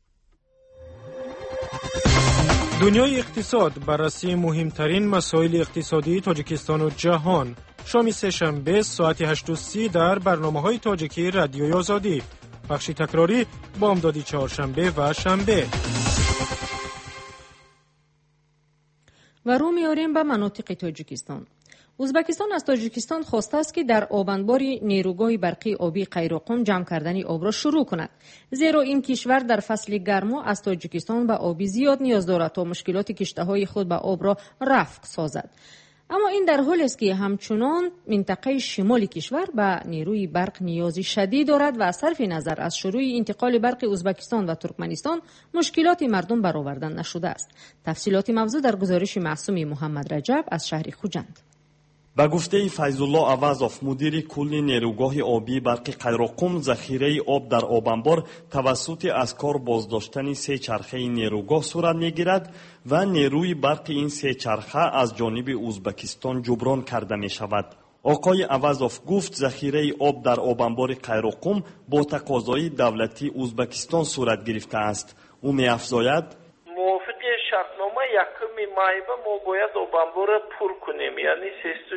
دنیای اقتصاد بررسی مهمترین مسائل اقتصادی تاجیکستان و جهان. شام سه‌شنبه ساعت 8:30 در برنامه‌های تاجیکی رادیوی آزادی. بخش تکراری بامدادی چهارشنبه و شنبه. و رو میاریم به مناطق تاجیکستان. ازبکستان از تاجیکستان خواسته است که در آبانبار نیروگاه برقی آبی قیروقم جمع کردن آب را شروع کند، زیرا این کشور در فصل گرما از تاجیکستان به آبی زیاد نیاز دارد تا مشکلات کشتی‌های خود به آب را رفع سازد. اما این در حالی است که همچنان منطقه شمال کشور به نیروی برق نیازی شدید دارد و صرف نظر از شروع انتقال برق ازبکستان و ترکمنستان مشکلات مردم برآورده نشده است. تفصیلات موضوع در گزارش معصوم محمد رجب از شهر خوجند. به گفته فیض‌الله عوضوف مدیر کل نیروگاه آبی برق قیروقم، ذخیره آب در آبانبار توسط از کار بازداشتن 3 چرخه نیروگاه صورت می‌گیرد و نیروی برق این 3 چرخه از جانب ازبکستان جبران کرده می‌شود. آقای عوضوف گفت ذخیره آب در آبانبار قیروقم با تقاضای دولتی ازبکستان صورت گرفته است. او می‌افزاید شرطنامه یکم ماه ما باید آبانبار پر کنیم، یعنی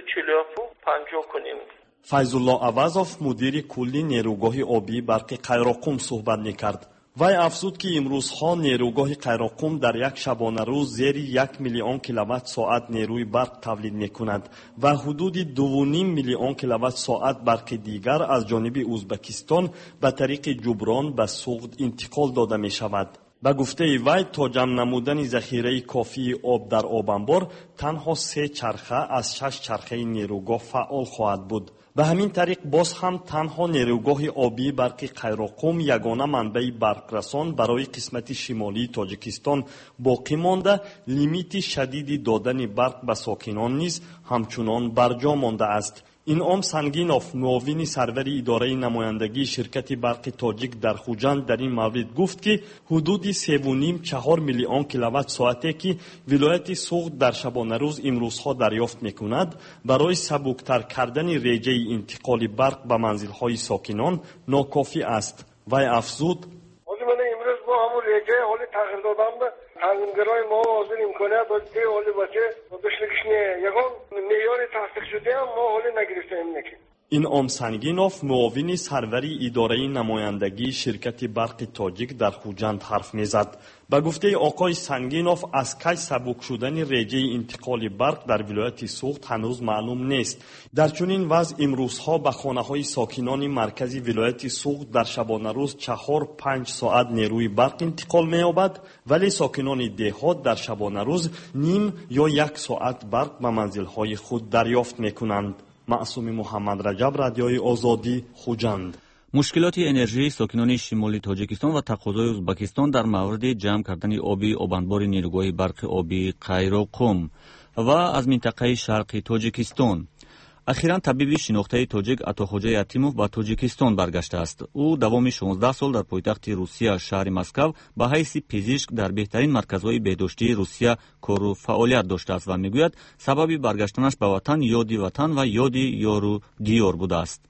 350 کنیم. فیض‌الله عوضوف مدیر کلی نیروگاه آبی برق قیروقم صحبت می‌کرد. وی افزود که امروزها نیروگاه قیروقم در یک شبانه روز زیر 1 میلیون کیلووات ساعت نیروی برق تولید می‌کند و حدود 2.5 میلیون کیلووات ساعت برق دیگر از جانب ازبکستان به طریق جبران به سوخت انتقال داده می‌شود. به گفته وی تا جمع نمودن ذخیره کافی آب در آبانبار تنها 3 چرخه از 6 چرخه نیروگاه فعال خواهد بود. به همین طریق باز هم تنها نیروگاه آبی برق قیروقم یگانه منبع برقرسان برای قسمت شمالی تاجیکستان باقی مانده، لیمیت شدیدی دادن برق به ساکنان نیز همچنان برجا مانده است. انعام سنگینوف معاون سرور اداره نمایندگی شرکت برق تاجیک در خوجند در این مورد گفت که حدود 3.5-4 میلیون کیلووات ساعتی که ولایت سوخت در شبانه روز امروزها دریافت میکند برای سبکتر کردن ریجه انتقال برق به منزل‌های ساکنان ناکافی است. وی افزود امروز با همون ریجه حالی تغییر دادن به تنگرای ما حاضر امکانیت داشته حالی باشه بشنگشنه یکان معیار تصدیق شده هم ما حالی نگرفتیم نکنیم. انعام سنگینوف معاون سرور اداره نمایندگی شرکت برق تاجیک در خوجند حرف میزد. به گفته آقای سنگینوف از کی سبک شدن ریجه انتقال برق در ولایت سوخت هنوز معلوم نیست. در چنین وضع امروزها به خانه‌های ساکنان مرکزی ولایت سوخت در شبانه روز 4-5 ساعت نیروی برق انتقال می‌یابد، ولی ساکنان دهات در شبانه روز نیم یا 1 ساعت برق به منزل‌های خود دریافت می‌کنند. معصوم محمد رجب، رادیوی آزادی، خوجند. مشکلات انرژی ساکنان شمالی تاجیکستان و تقاضای ازبکستان در مورد جمع کردن آبی آبانبار نیروگاه برق آبی قیروقم و از منطقه شرقی تاجیکستان. اخیراً طبیب شناخته تاجیک عطاخواجه یتیموف به تاجیکستان برگشته است. او دوام 16 سال در پایتخت روسیه شهر مسکو به حیث پزشک در بهترین مرکزهای بهداشتی روسیه کار و فعالیت داشته است و میگوید سبب برگشتنش به وطن یاد وطن و یاد یارو دیار بوده است.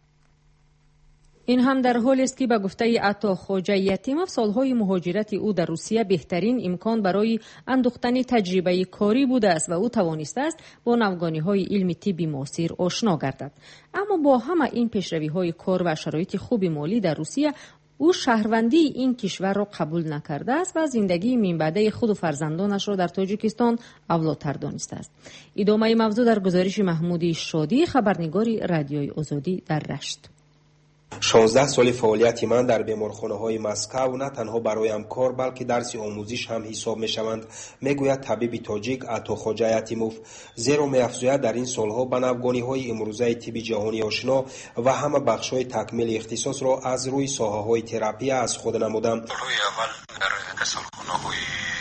این هم در حالی است که به گفته عطاخواجه یتیموف سالهای مهاجرت او در روسیه بهترین امکان برای اندوختن تجربه کاری بوده است و او توانسته است با نوگانی‌های علم طب معاصر آشنا گردد. اما با همه این پیشروی‌های کار و شرایط خوب مالی در روسیه، او شهروندی این کشور را قبول نکرده است و زندگی مینبعده خود و فرزندانش را در تاجیکستان اولاتر دانسته است. ادامه موضوع در گزارش محمود شادی، خبرنگار رادیوی آزادی در رشت. 16 سال فعالیت من در بیمارخانه‌های مسکو نه تنها برایم کار بلکه درس آموزش هم حساب می‌شوند، میگوید طبیب تاجیک عطاخواجه یتیموف. زیرا می‌افزاید در این سالها به نوگانی‌های امروزه طب جهانی آشنا و همه بخش‌های تکمیل اختصاص را از روی ساحه‌های تراپی از خود نمودم. اول در کسالخانه‌های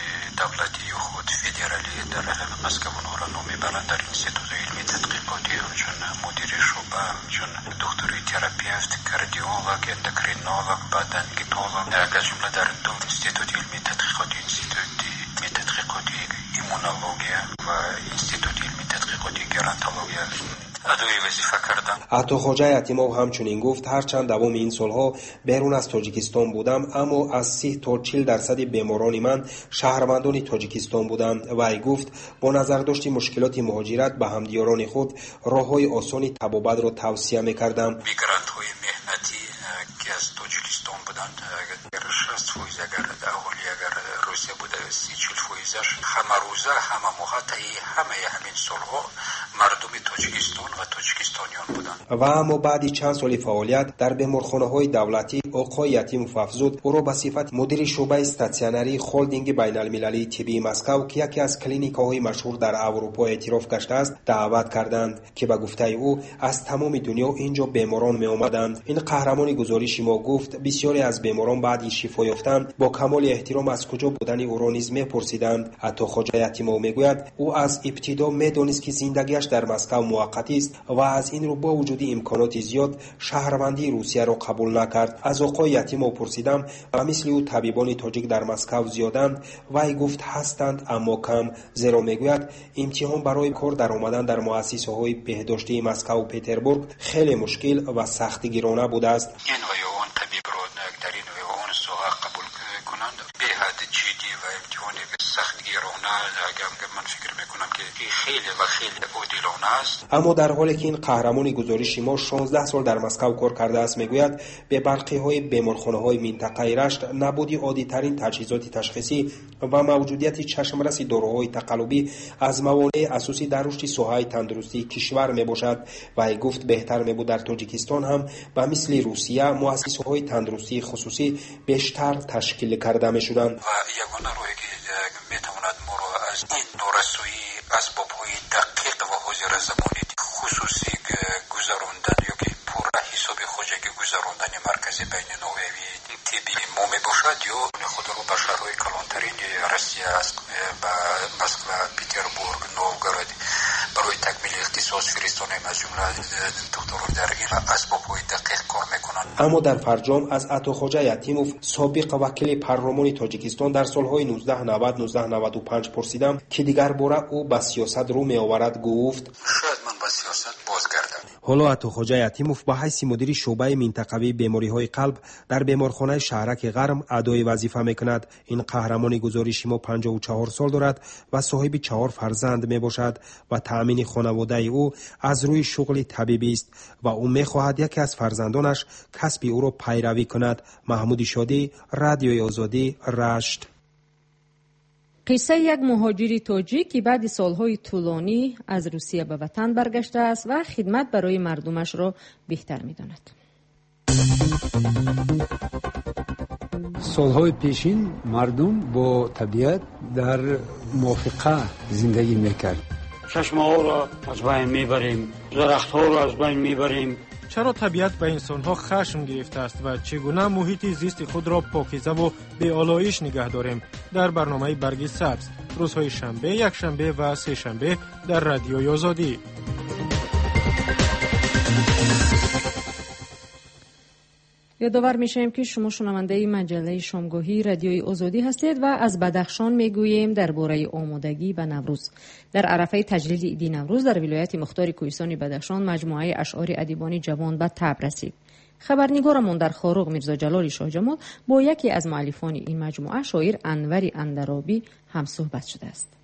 دولتی خود فدرالی در مسکو را می‌برند. در انستیتوت علمی تحقیقاتی همچون مدیر شعبه، همچون دکتری تراپیست، کاردیولوژ، اندوکرینولوژ، بدنگیتولوژ، از جمله در دو انستیتوت علمی تحقیقاتی، انستیتوت علمی تحقیقاتی ایمونولوژی و انستیتوت علمی تحقیقاتی گرانتولوژی ادوی وظیفه کردم. عطاخواجه یتیموف همچنین گفت هرچند دوام این سالها بیرون از تاجیکستان بودم، اما از 30 تا 40% بیماران من شهروندان تاجیکستان بودند. وی گفت با نظر داشت مشکلات مهاجرت به همدیاران خود راههای آسانی طبابت را توصیه می‌کردم. میگرانت‌های مهنتی که از تاجیکستان بودند، اگر 60% اگر اولی اگر روسیه بوده 30-40%، همه روزه همه موقعی همه همین سالها مردم تاجیکستان و تاجیکستانیان بودند. و اما بعد چند سال فعالیت در بیمارخانه‌های دولتی، آقای یتیموف افزود او را به صفت مدیر شعبه استاسیونری هولدینگ بین‌المللی طبی مسکو که یکی از کلینیک‌های مشهور در اروپا اعتراف گشته است دعوت کردند که به گفته او از تمام دنیا اینجا بیماران می آمدند. این قهرمان گزارش ما گفت بسیاری از بیماران بعد شفا یافتند با کمال احترام از کجا بودن او را نیز می‌پرسیدند. عطاخواجه یتیموف میگوید او از ابتدا می‌دانست که زندگیش در مسکو موقتی است و از این رو با وجود امکانات زیاد شهروندی روسیه را قبول نکرد. از آقای یتیموف پرسیدم و مثل او طبیبان تاجیک در مسکو زیادند؟ وی گفت هستند اما کم، زیرا میگوید امتحان برای کار در آمدن در مؤسسه‌های بهداشتی مسکو و پتربورگ خیلی مشکل و سخت گیرانه بوده است. این و اون طبیب را در این و اون ساحه قبول کنند به حد جدی و امتحان سخت گیرانه، من فکر میکنم که خیلی و خیلی عادلانه است. اما در حالی که این قهرمان گزارش ما 16 سال در مسکو کار کرده است، میگوید به برخی‌های بیمارخانه‌های منطقه رشت نبودی عادی‌ترین تجهیزات تشخیصی و موجودیت چشمرس داروهای تقلبی از موانع اساسی در رشد ساحه تندرستی کشور میباشد. و گفت بهتر میبود در تاجیکستان هم به مثل روسیه مؤسسه‌های تندرستی خصوصی بیشتر تشکیل کرده میشدند. و یگانه راهی که میتواند ما را از این نارسایی اسباب‌های دقیق و حاضر زمانی خصوصی گذراندن یا که پر حساب خوجگی گذراندن مرکز بین نوعی طبی ما میباشد یا خود رو به شهرهای کلانترین روسیه است به مسکو، پتربورگ، نوگراد برای تکمیل اختصاص فرستانیم. از جمله دکتران در این اسباب‌های دقیق کار میکنند. اما در فرجام از عطاخواجه یتیموف سابق وکیل پارلمان تاجیکستان در سالهای 1990-1995 پرسیدم که دیگر باره او به سیاست رو می آورد. گفت شاید من به سیاست بازگردم. حالا عطاخواجه یتیموف به حیث مدیر شعبه منطقوی بیماری‌های قلب در بیمارخانه شهرک غرم ادای وظیفه میکند. این قهرمان گزارش ما 54 سال دارد و صاحب 4 فرزند میباشد و تأمین خانواده او از روی شغل طبیبی است و او میخواهد یکی از فرزندانش کسب او را پیروی کند. محمود شادی، رادیوی آزادی، رشت. قصه یک مهاجر تاجیک که بعد سالهای طولانی از روسیه به وطن برگشته است و خدمت برای مردمش را بهتر می‌داند. سالهای پیشین مردم با طبیعت در موافقه زندگی میکرد. چشمه‌ها را از بین میبریم، درخت‌ها را از بین میبریم. چرا طبیعت به انسان‌ها خشم گرفته است و چگونه محیط زیست خود را پاکیزه و بی‌آلایش نگه داریم؟ در برنامه برگ سبز روزهای شنبه، یکشنبه و سه شنبه در رادیوی آزادی. یادآور می‌شویم که شما شنونده مجله شامگاهی رادیوی آزادی هستید و از بدخشان میگوییم درباره آمادگی به نوروز. در عرفه تجلیل عید نوروز در ولایت مختار کوهستان بدخشان مجموعه اشعار ادیبان جوان به طبع رسید. خبرنگارمان در خاروق میرزا جلال شاه جمال با یکی از مؤلفان این مجموعه شاعر انور اندرابی هم صحبت شده است.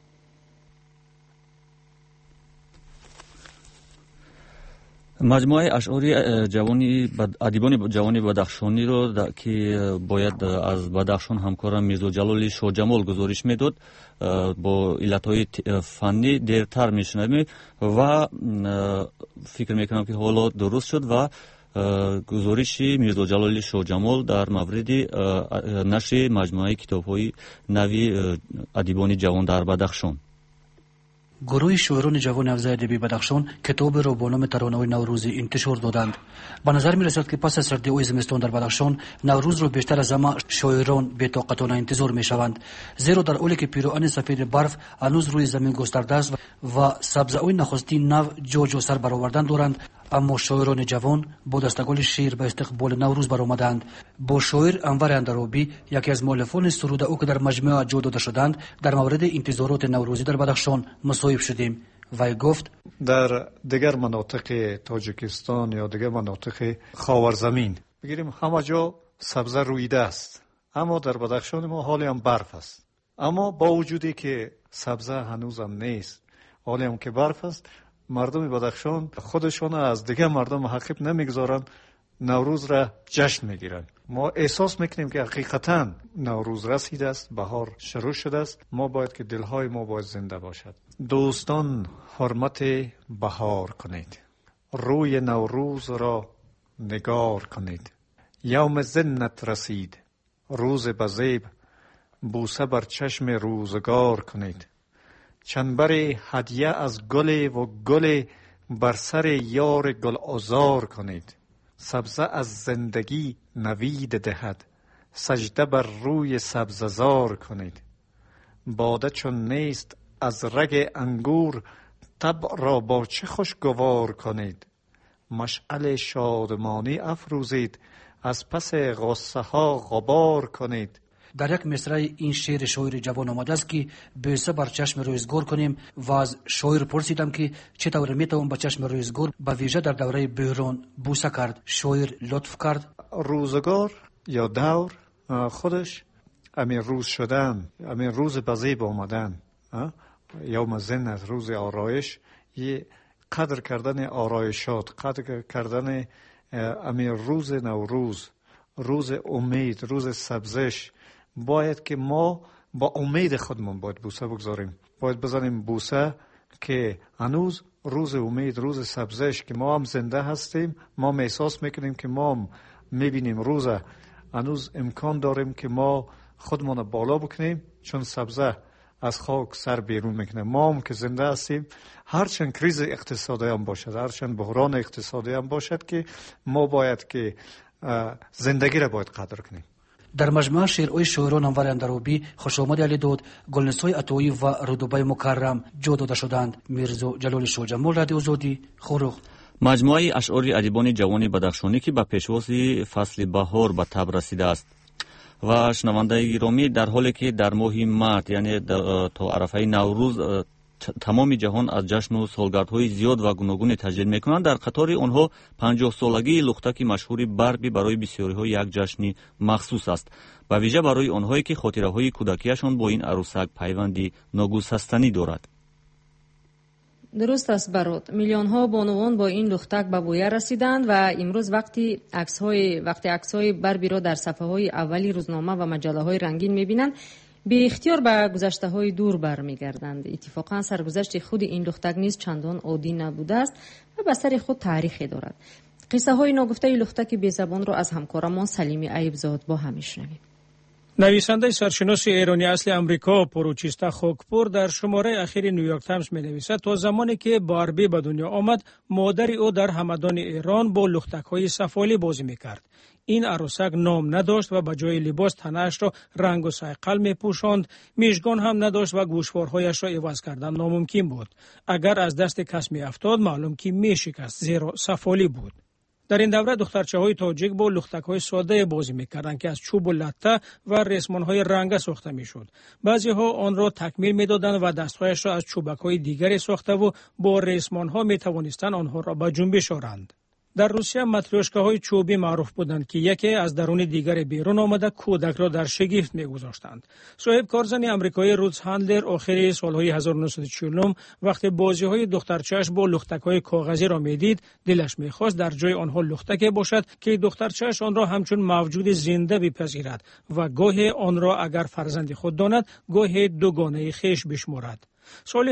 مجموعه اشعاری ادیبان جوانی بدخشانی رو که باید از بدخشان همکارم میرزا جلال شاهجمال گزارش میداد با علتهای فنی دیرتر میشنویم و فکر میکنم که حالا درست شد و گزارش میرزا جلال شاهجمال در مورد نشر مجموعه کتاب‌های نوی ادیبان جوان در بدخشان. گروه شاعران جوان حوزه ادبی بدخشان کتاب را با نام ترانه‌های نوروزی انتشار دادند. به نظر می رسد که پس از سردی زمستان در بدخشان نوروز را بیشتر از همه شاعران بی‌طاقتانه انتظار می شوند، زیرا در حالی که پیراهن سفید برف هنوز روی زمین گسترده است و سبزه‌های نخستین نو جا سر برآوردن دارند، اما شاعران جوان با دستگل شعر به استقبال نوروز برآمدند. با شاعر انور اندرابی، یکی از مؤلفان سرود او که در مجموعه جا داده شدند، در مورد انتظارات نوروزی در بدخشان مصاحبه شدیم. وی گفت در دیگر مناطق تاجیکستان یا دیگر مناطق خاورزمین بگیریم همه جا سبزه رویده است، اما در بدخشان ما حالی هم برف است. اما با وجودی که سبزه هنوز هم نیست، حالی هم که برف است، مردم بدخشان خودشان از دیگه مردم محقق نمیگذارن، نوروز را جشن میگیرن. ما احساس میکنیم که حقیقتا نوروز رسیده است، بهار شروع شده است. ما باید که دلهای ما باید زنده باشد. دوستان حرمت بهار کنید، روی نوروز را نگار کنید. یوم زنت رسید، روز بزیب، بوسه بر چشم روزگار کنید. چنبر هدیه از گل و گل بر سر یار گل آزار کنید. سبزه از زندگی نوید دهد، سجده بر روی سبززار کنید. باده چون نیست از رگ انگور، طبع را با چه خوشگوار کنید. مشعل شادمانی افروزید، از پس غصه ها غبار کنید. در یک مصرع این شعر شاعر جوان آمده است که بوسه بر چشم روزگار کنیم و از شاعر پرسیدم که چطور میتوان به چشم روزگار به ویژه در دوره بحران بوسه کرد. شاعر لطف کرد. روزگار یا دور خودش امین روز شدن، امین روز بزیب آمدن، یوم زنت، روز آرایش، یه قدر کردن آرایشات، قدر کردن امین روز نوروز، روز امید، روز سبزش. باید که ما با امید خودمون باید بوسه بگذاریم، باید بزنیم بوسه که هنوز روز امید، روز سبزش که ما هم زنده هستیم، ما هم احساس میکنیم که ما هم میبینیم روز هنوز امکان داریم که ما خودمون بالا بکنیم، چون سبزه از خاک سر بیرون میکنه. ما هم که زنده هستیم، هرچند کریز اقتصادی هم باشد، هرچند بحران اقتصادی هم باشد، که ما باید که زندگی را باید قدر کنیم. در مجموعه شعرهای شاعران انور اندرابی، خوشامد علی داد، گلنسای عطایی و رودوبه مکرم جا داده شدند. میرزا جلال شاهجمال، رادیو آزادی، خروخ. مجموعه اشعاری ادیبان جوان بدخشانی که به پیشواز فصل بهار به تب رسیده است. و شنوندگان گرامی، در حالی که در ماه مارت یعنی تا عرفه نوروز تمام جهان از جشن و سالگردهای زیاد و گوناگون تجلیل میکنند، در قطار آنها 50 سالگی لختک مشهور بربی برای بسیاری‌ها یک جشن مخصوص است، و ویژه برای آنهایی که خاطره‌های کودکیشان با این عروسک پیوندی ناگسستنی دارد. درست است برات. میلیون‌ها بانوان با این لختک به بویه رسیدند و امروز وقتی عکس‌های بربی را در صفحه‌های اولی روزنامه و مجله‌های رنگین می‌بینند، به اختیار به گذشته‌های دور برمیگردند. اتفاقا سرگذشت خود این لختک نیز چندان عادی نبوده است و به سر خود تاریخی دارد. قصه های ناگفته لختک بی‌زبان را از همکارمان سلیم ایوبزاد با هم میشنویم. نویسنده سرشناس ایرانی اصل امریکا پروچیستا خوکپور در شماره اخیر نیویورک تایمز می نویسد تا زمانی که باربی به دنیا آمد، مادر او در همدان ایران با لختک‌های سفالی بازی می‌کرد. این عروسک نام نداشت و به جای لباس تنه‌اش را رنگ و صیقل می‌پوشاند، میشگان هم نداشت و گوشوارهایش را عوض کردن ناممکن بود. اگر از دست کس می‌افتاد معلوم که می‌شکست، زیرا سفالی بود. در این دوره دخترچه‌های تاجیک با لختک‌های ساده بازی می‌کردند که از چوب و لته و ریسمان‌های رنگه ساخته می‌شد. بعضی‌ها آن را تکمیل می‌دادند و دست‌هایش را از چوبک‌های دیگری ساخته و با ریسمان‌ها می‌توانستند آنها را به جنبش آورند. در روسیه ماتریوشکاهای چوبی معروف بودند که یکی از درون دیگر بیرون آمده کودک را در شگفت می‌گذاشتند. صاحب کارزن آمریکایی روتس هاندلر آخر سالهای 1949 وقتی بازی‌های دخترچه‌اش با لختک‌های کاغذی را می‌دید، دلش می‌خواست در جای آنها لختکی باشد که دخترچه‌اش آن را همچون موجود زنده بپذیرد و گاهی آن را اگر فرزند خود داند، گاهی دوگانه خویش بشمارد. سال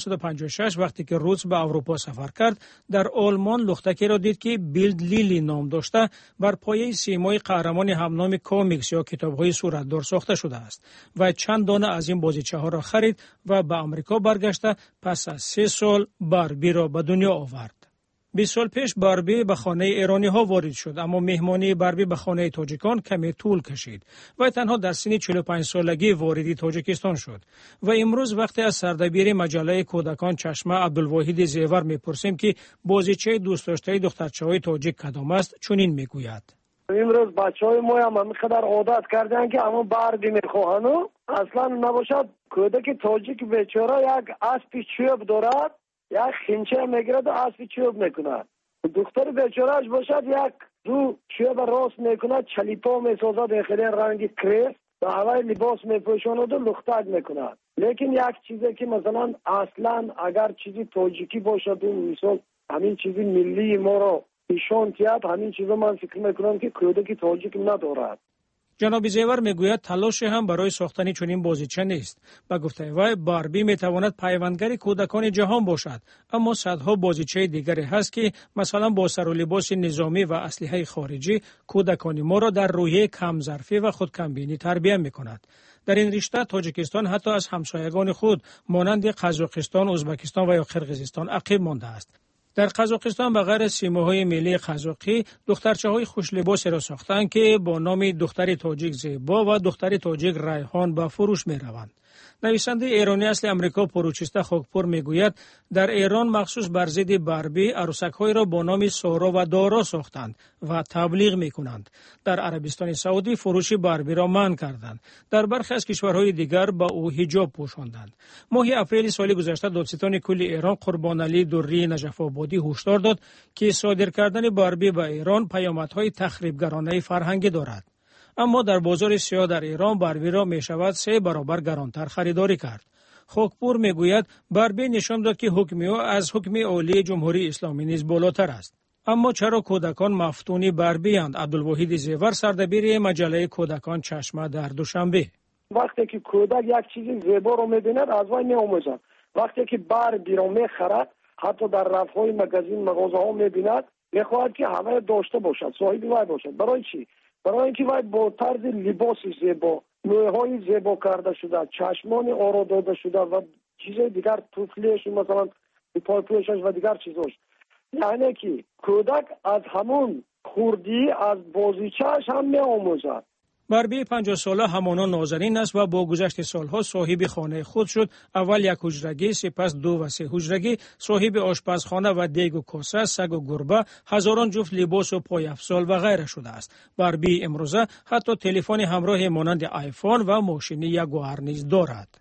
1956 وقتی که روتس به اروپا سفر کرد، در آلمان لختکی را دید که بیلد لیلی نام داشته، بر پایه سیمای قهرمان همنام کامیکس یا کتاب‌های صورتدار ساخته شده است و چند دانه از این بازیچه‌ها را خرید و به آمریکا برگشته پس از 3 سال باربی را به دنیا آورد. 20 سال پیش باربی به خانه ایرانی ها وارد شد، اما مهمانی باربی به خانه تاجیکان کمی طول کشید و تنها در سن 45 سالگی وارد تاجیکستان شد. و امروز وقتی از سردبیر مجله کودکان چشمه عبدالواحد زیور میپرسیم که بازیچه دوست داشته دخترچه‌های تاجیک کدام است، چنین میگوید: امروز بچهای ما هم همینقدر عادت کردن که اما باربی میخواهند و اصلا نباشد کودک تاجیک بیچاره یک اسب چوب دارد، یک خنچه میگیرد و اسب چوب میکند. دختر بیچارهش باشد یک دو چوب راست میکند، چلیپا میسازد داخلی رنگ کریس و هوای لباس میپوشاند و لختک میکند. لیکن یک چیزی که مثلا اصلا اگر چیزی تاجیکی باشد و مثلا همین چیزی ملی ما رو نشان دهد، همین چیزا من فکر میکنم که کودک تاجیک ندارد. جناب زیور میگوید تلاش هم برای ساختن چنین بازیچه نیست. با گفته وی باربی میتواند پیوندگر کودکان جهان باشد، اما صدها بازیچه دیگری هست که مثلا با سر و لباس نظامی و اسلحه خارجی کودکان ما را در روحیه کم ظرفی و خودکمبینی تربیت میکند. در این رشته تاجیکستان حتی از همسایگان خود مانند قزاقستان، ازبکستان و یا قرقیزستان عقب مانده است. در قزاقستان به غیر سیماهای ملی قزاقی دخترچه‌های خوش لباس را ساختند که با نام دختر تاجیک زیبا و دختر تاجیک ریحان به فروش می‌روند. نویسنده ایرانی اصل امریکا پروچیسته خاکپور میگوید در ایران مخصوص بر ضد باربی عروسک‌های را با نام سارا و دارا ساختند و تبلیغ می‌کنند. در عربستان سعودی فروش باربی را منع کردند. در برخی از کشورهای دیگر با او حجاب پوشاندند. ماه اپریل سال گذشته دادستان کل ایران قربانعلی دوری نجف آبادی هشدار داد که صادر کردن باربی به ایران پیامدهای تخریبگرانه فرهنگی دارد. اما در بازار سیاه در ایران باربی را می شود 3 برابر گرانتر خریداری کرد. خاکپور می گوید باربی نشان داد که حکم او از حکم عالی جمهوری اسلامی نیز بالاتر است. اما چرا کودکان مفتون باربی اند؟ عبدالواحد زیور سردبیر مجله کودکان چشمه در دوشنبه: وقتی که کودک یک چیز زیبا رو می‌بیند از وی می‌آموزد. وقتی که باربی را می‌خرد حتی در رف‌های مغازین مغازه‌ها می‌بیند می‌خواهد که همه داشته باشد، صاحب وی باشد. برای چی؟ برای اینکه وی با طرز لباس زیبا، موهای زیبا کرده شده، چشمان آرا داده شده و چیزهای دیگر، توفلیش مثلا پایپوشش و دیگر چیزاش، یعنی که کودک از همون خوردی از بازیچه‌اش هم می‌آموزد. باربی 50 ساله همانا نازنین است و با گذشت سالها صاحب خانه خود شد. اول یک حجرگی، سپس 2 و 3 حجرگی، صاحب آشپزخانه و دیگ و کاسه، سگ و گربه، هزاران جفت لباس و پایافزال و غیره شده است. باربی امروزه حتی تلفن همراه مانند آیفون و ماشین یاگوار نیز دارد.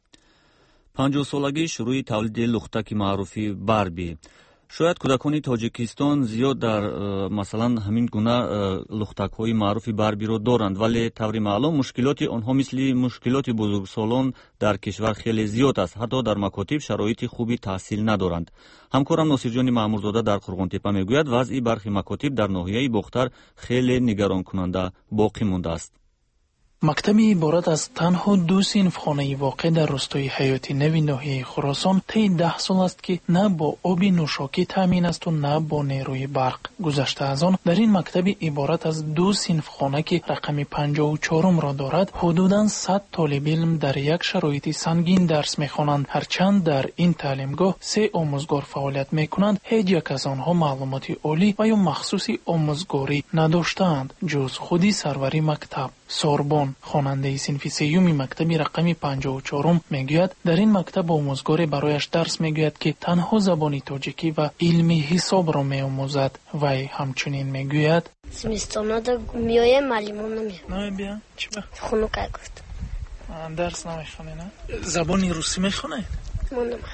50 سالگی شروع تولید لختک معروفی باربی. شاید کودکان تاجیکستان زیاد در مثلا همین گونه لختک‌های معروف باربی رو دارند، ولی طوری معلوم مشکلات آنها مثل مشکلات بزرگسالان در کشور خیلی زیاد است. حتی در مکاتب شرایط خوبی تحصیل ندارند. همکارم ناصرجان مامورزاده در قرغنتپه میگوید وضع برخی مکاتب در ناحیه باختر خیلی نگران کننده باقی مانده است. مکتبی عبارت از تنها 2 صنف خانه واقع در روستای حیاتی نو ناحیه خراسان طی 10 سال است که نه با آب نوشاکی تامین است و نه با نیروی برق. گذشته از آن در این مکتب عبارت از 2 صنف خانه که رقم 54 را دارد حدوداً 100 طالب علم در یک شرایط سنگین درس می‌خوانند. هرچند در این تعلیمگاه 3 آموزگار فعالیت می‌کنند، هیچ یک از آنها معلومات عالی و یا مخصوص آموزگاری نداشتند جز خودی سروری مکتب. سوربون خواننده صنف 3 مکتب رقم 54 میگوید در این مکتب آموزگار برایش درس میگوید که تنها زبان تاجیکی و علم حساب را میآموزد. وی همچنین میگوید زمستانا دا میایم معلمان نمیاد. بیا چی با خونو که گفت درس نمیخونی؟ نه زبان روسی میخونه؟ من نمیخونم.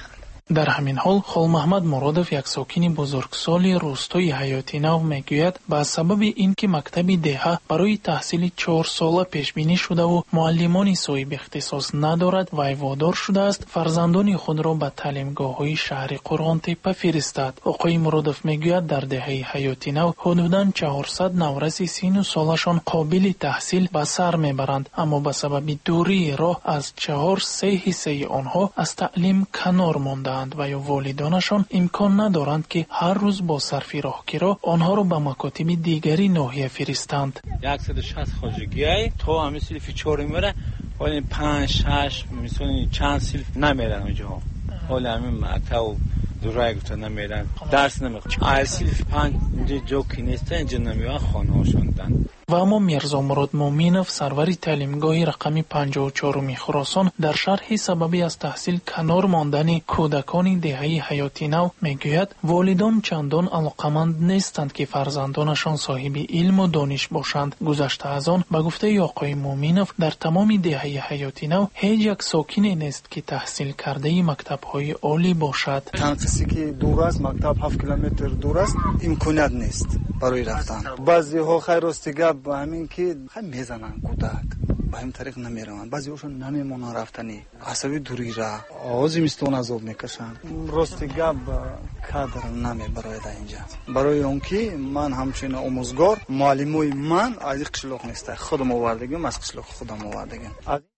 در همین حال خال محمد مرادов یک ساکن بزرگسالی روستای حیاتی نو میگوید با سبب اینکه مکتب دهه برای تحصیل 4 ساله پیش بینی شده و معلمان صاحب اختصاص ندارد وی وادار شده است فرزندان خود را به تعلیمگاه‌های شهر قرغان تپه فرستد. آقای مرادов میگوید در دهه حیاتی نو حدوداً 400 نورس 30 سالشان قابل تحصیل به سر میبرند، اما به سبب دوری راه از 4/3 آنها از تعلیم کنار ماندند و یا والدانشان امکان ندارند که هر روز با صرف راهگیرا آنها را به مکاتب دیگری ناحیه فرستند. 160 خواجگی تو همین سیلف 4 میره، ولی 5-6 میسونی چند سیلف نمیرن اونجا، ولی همین مکتب دورای گفته نمیرن، درس نمیخونن. سیلف 5 جو که نیستن اینجا نمیرن، خانه هاشوندن. و اما میرزا مراد مومینов سروری تعلیمگاه رقم 54 خراسان در شرح سببی از تحصیل کنار ماندن کودکان دهه حیاتی نو میگوید والدان چندان علاقمند نیستند که فرزندانشان صاحب علم و دانش باشند. گذشته از آن به گفته آقای مومینов در تمام دهه حیاتی نو هیچ یک ساکنی نیست که تحصیل کرده مکتب‌های عالی باشد. کسی که دور است، مکتب 7 کیلومتر دور است، امکانات نیست برای رفتن. بعضی ها خیر راستیگه با همین که خیلی میزنن کودک، با این طریق نمیروند. بعضی هاشون نمیمونن رفتنی، عصبی دوری را آغازی میستون عذاب میکشن. راستیگه با کادر نمیبراید اینجا. برای اون که من همچنین آموزگار، معلمای من از قشلوق نیست، خودم آوردگیم، از قشلوق خودم آوردگیم.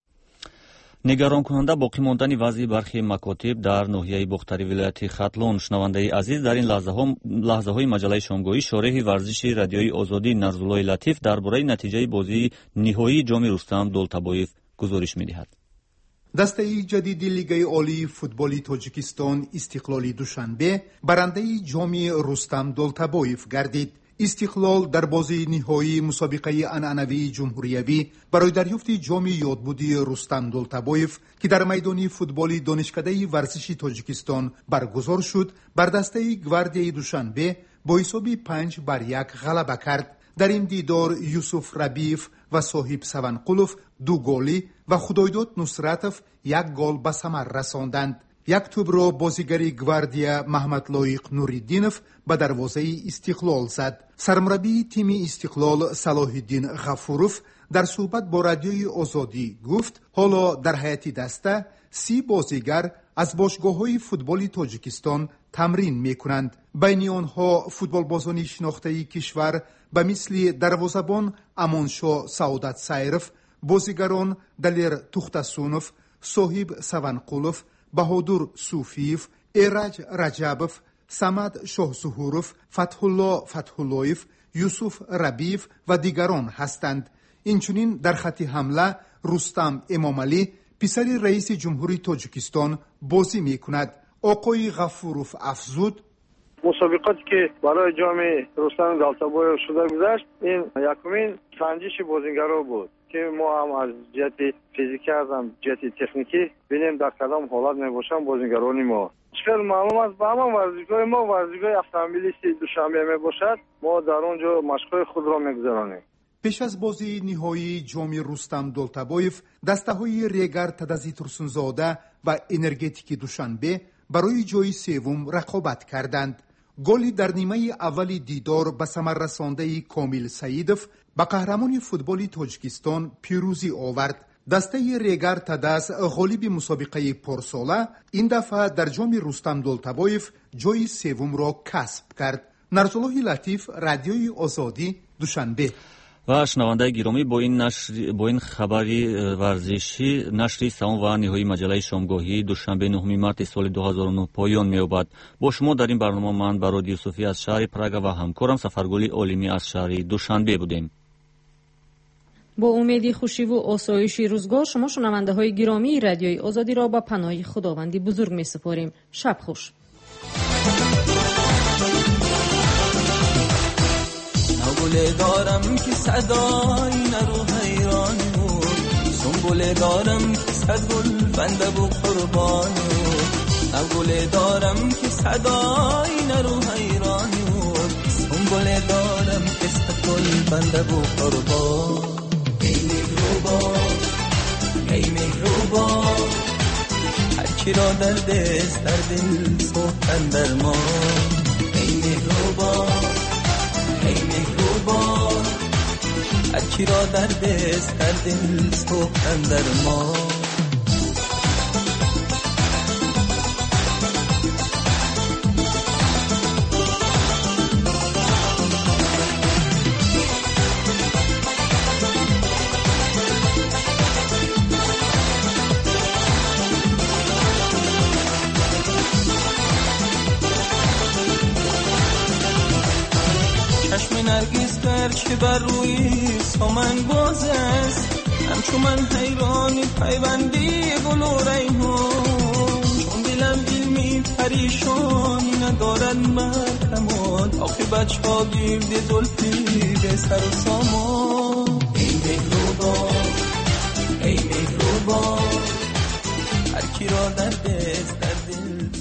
نگران کننده باقی ماندن وضع برخی مکاتب در ناحیه بختری ولایت ختلون. شنونده عزیز، در این لحظه های مجله شامگاهی شارح ورزشی رادیوی آزادی نرزالله لطیف درباره نتیجه بازی نهایی جام رستم دولتبایف گزارش می‌دهد. دسته جدید لیگ عالی فوتبال تاجیکستان استقلالی دوشنبه برنده جام رستم دولتبایف گردید. استقلال در بازی نهایی مسابقه عنعنوی جمهوریوی برای دریافت جام یادبودی رستم دولتبایف که در میدان فوتبال دانشکده ورزشی تاجیکستان برگزار شد، بر دسته گواردیای دوشنبه با حساب 5-1 غلبه کرد. در این دیدار یوسف ربیف و صاحب سوانقلوف 2 گلی و خدایداد نصرتوف 1 گل به ثمر رساندند. یک توپ را بازیگر گواردیا محمد لایق نوریدینов به دروازه استقلال زد. سرمربی تیم استقلال صلاح الدین غفوروف در صحبت با رادیوی آزادی گفت حالا در هیئت دسته 30 بازیگر از باشگاه‌های فوتبال تاجیکستان تمرین می‌کنند. بین آنها فوتبالبازان شناخته کشور به مثل دروازه‌بان امانشاه سعادت سایرف، بازیگران دلیر توختسونوف، صاحب سوانقلوف، بهادر صوفیف، ایرج رجبوف، سمد شاه ظهوروف، فتحالله فتحاللهیف، یوسف ربیف و دیگران هستند. اینچنین در خط حمله رستم امامعلی پسر رئیس جمهوری تاجیکستان بازی میکند. آقای غفوروف افزود مسابقاتی که برای جام رستم دولتبایف شده گذشت، این یکمین سنجش بازیگرا بود که ما هم از جهت فیزیکی هم جهت تکنیکی ببینیم در کدام حالت میباشن بازیگران ما. چقدر معلوم است با هم ورزشگاه ما ورزشگاه اتومبیلیستی دوشنبه میباشد، ما در اونجا مشق‌های خود را میگذرانیم. پیش از بازی نهایی جام رستم دولتبایف، دسته‌های ریگر تدزی ترسونزاده و انرژتیک دوشنبه برای جای سوم رقابت کردند. گلی در نیمه اول دیدار به ثمر رسانده کامل سعیدوف به قهرمان فوتبال تاجیکستان پیروزی آورد. دسته ریگر تدز غالب مسابقه پارساله این دفعه در جام رستم دولتبایف جای سوم را کسب کرد. نرزالله لطیف، رادیوی آزادی، دوشنبه. و شنونده گرامی، با این خبری ورزشی نشر سوم و نهایی مجله شامگاهی دوشنبه 9 مارس سال 2009 پایان می‌یابد. با شما در این برنامه من برادر یوسفی از شهر پراگ و همکارم سفرگل عالمی از شهر دوشنبه بودیم. با امید خوشی و آسایش روزگار شما شنونده های گرامی رادیوی آزادی را به پناه خداوندی بزرگ می‌سپاریم. شب خوش. سنبوله دارم که صدای نرو حیران بود، سنبوله دارم که صد گل بنده و قربان بود، سنبوله دارم که صدای نرو حیران بود، سنبوله دارم که صد گل بنده و قربان. ای مهربان، ای مهربان، هرچی کی را در دست در دل سوختن در ما. ای مهربان ای مهربان هر کی را در دست در دل سوختن در ما. چشم نرگس گرچه بر روی سمن باز است، همچو من حیران پیوندی گل و ریحان. چون دلم علمی پریشانی ندارد بر کمال، عاقبت ها گرد زلفی به سر و سامان. ای مهربان ای مهربان هر کی را در دست در دل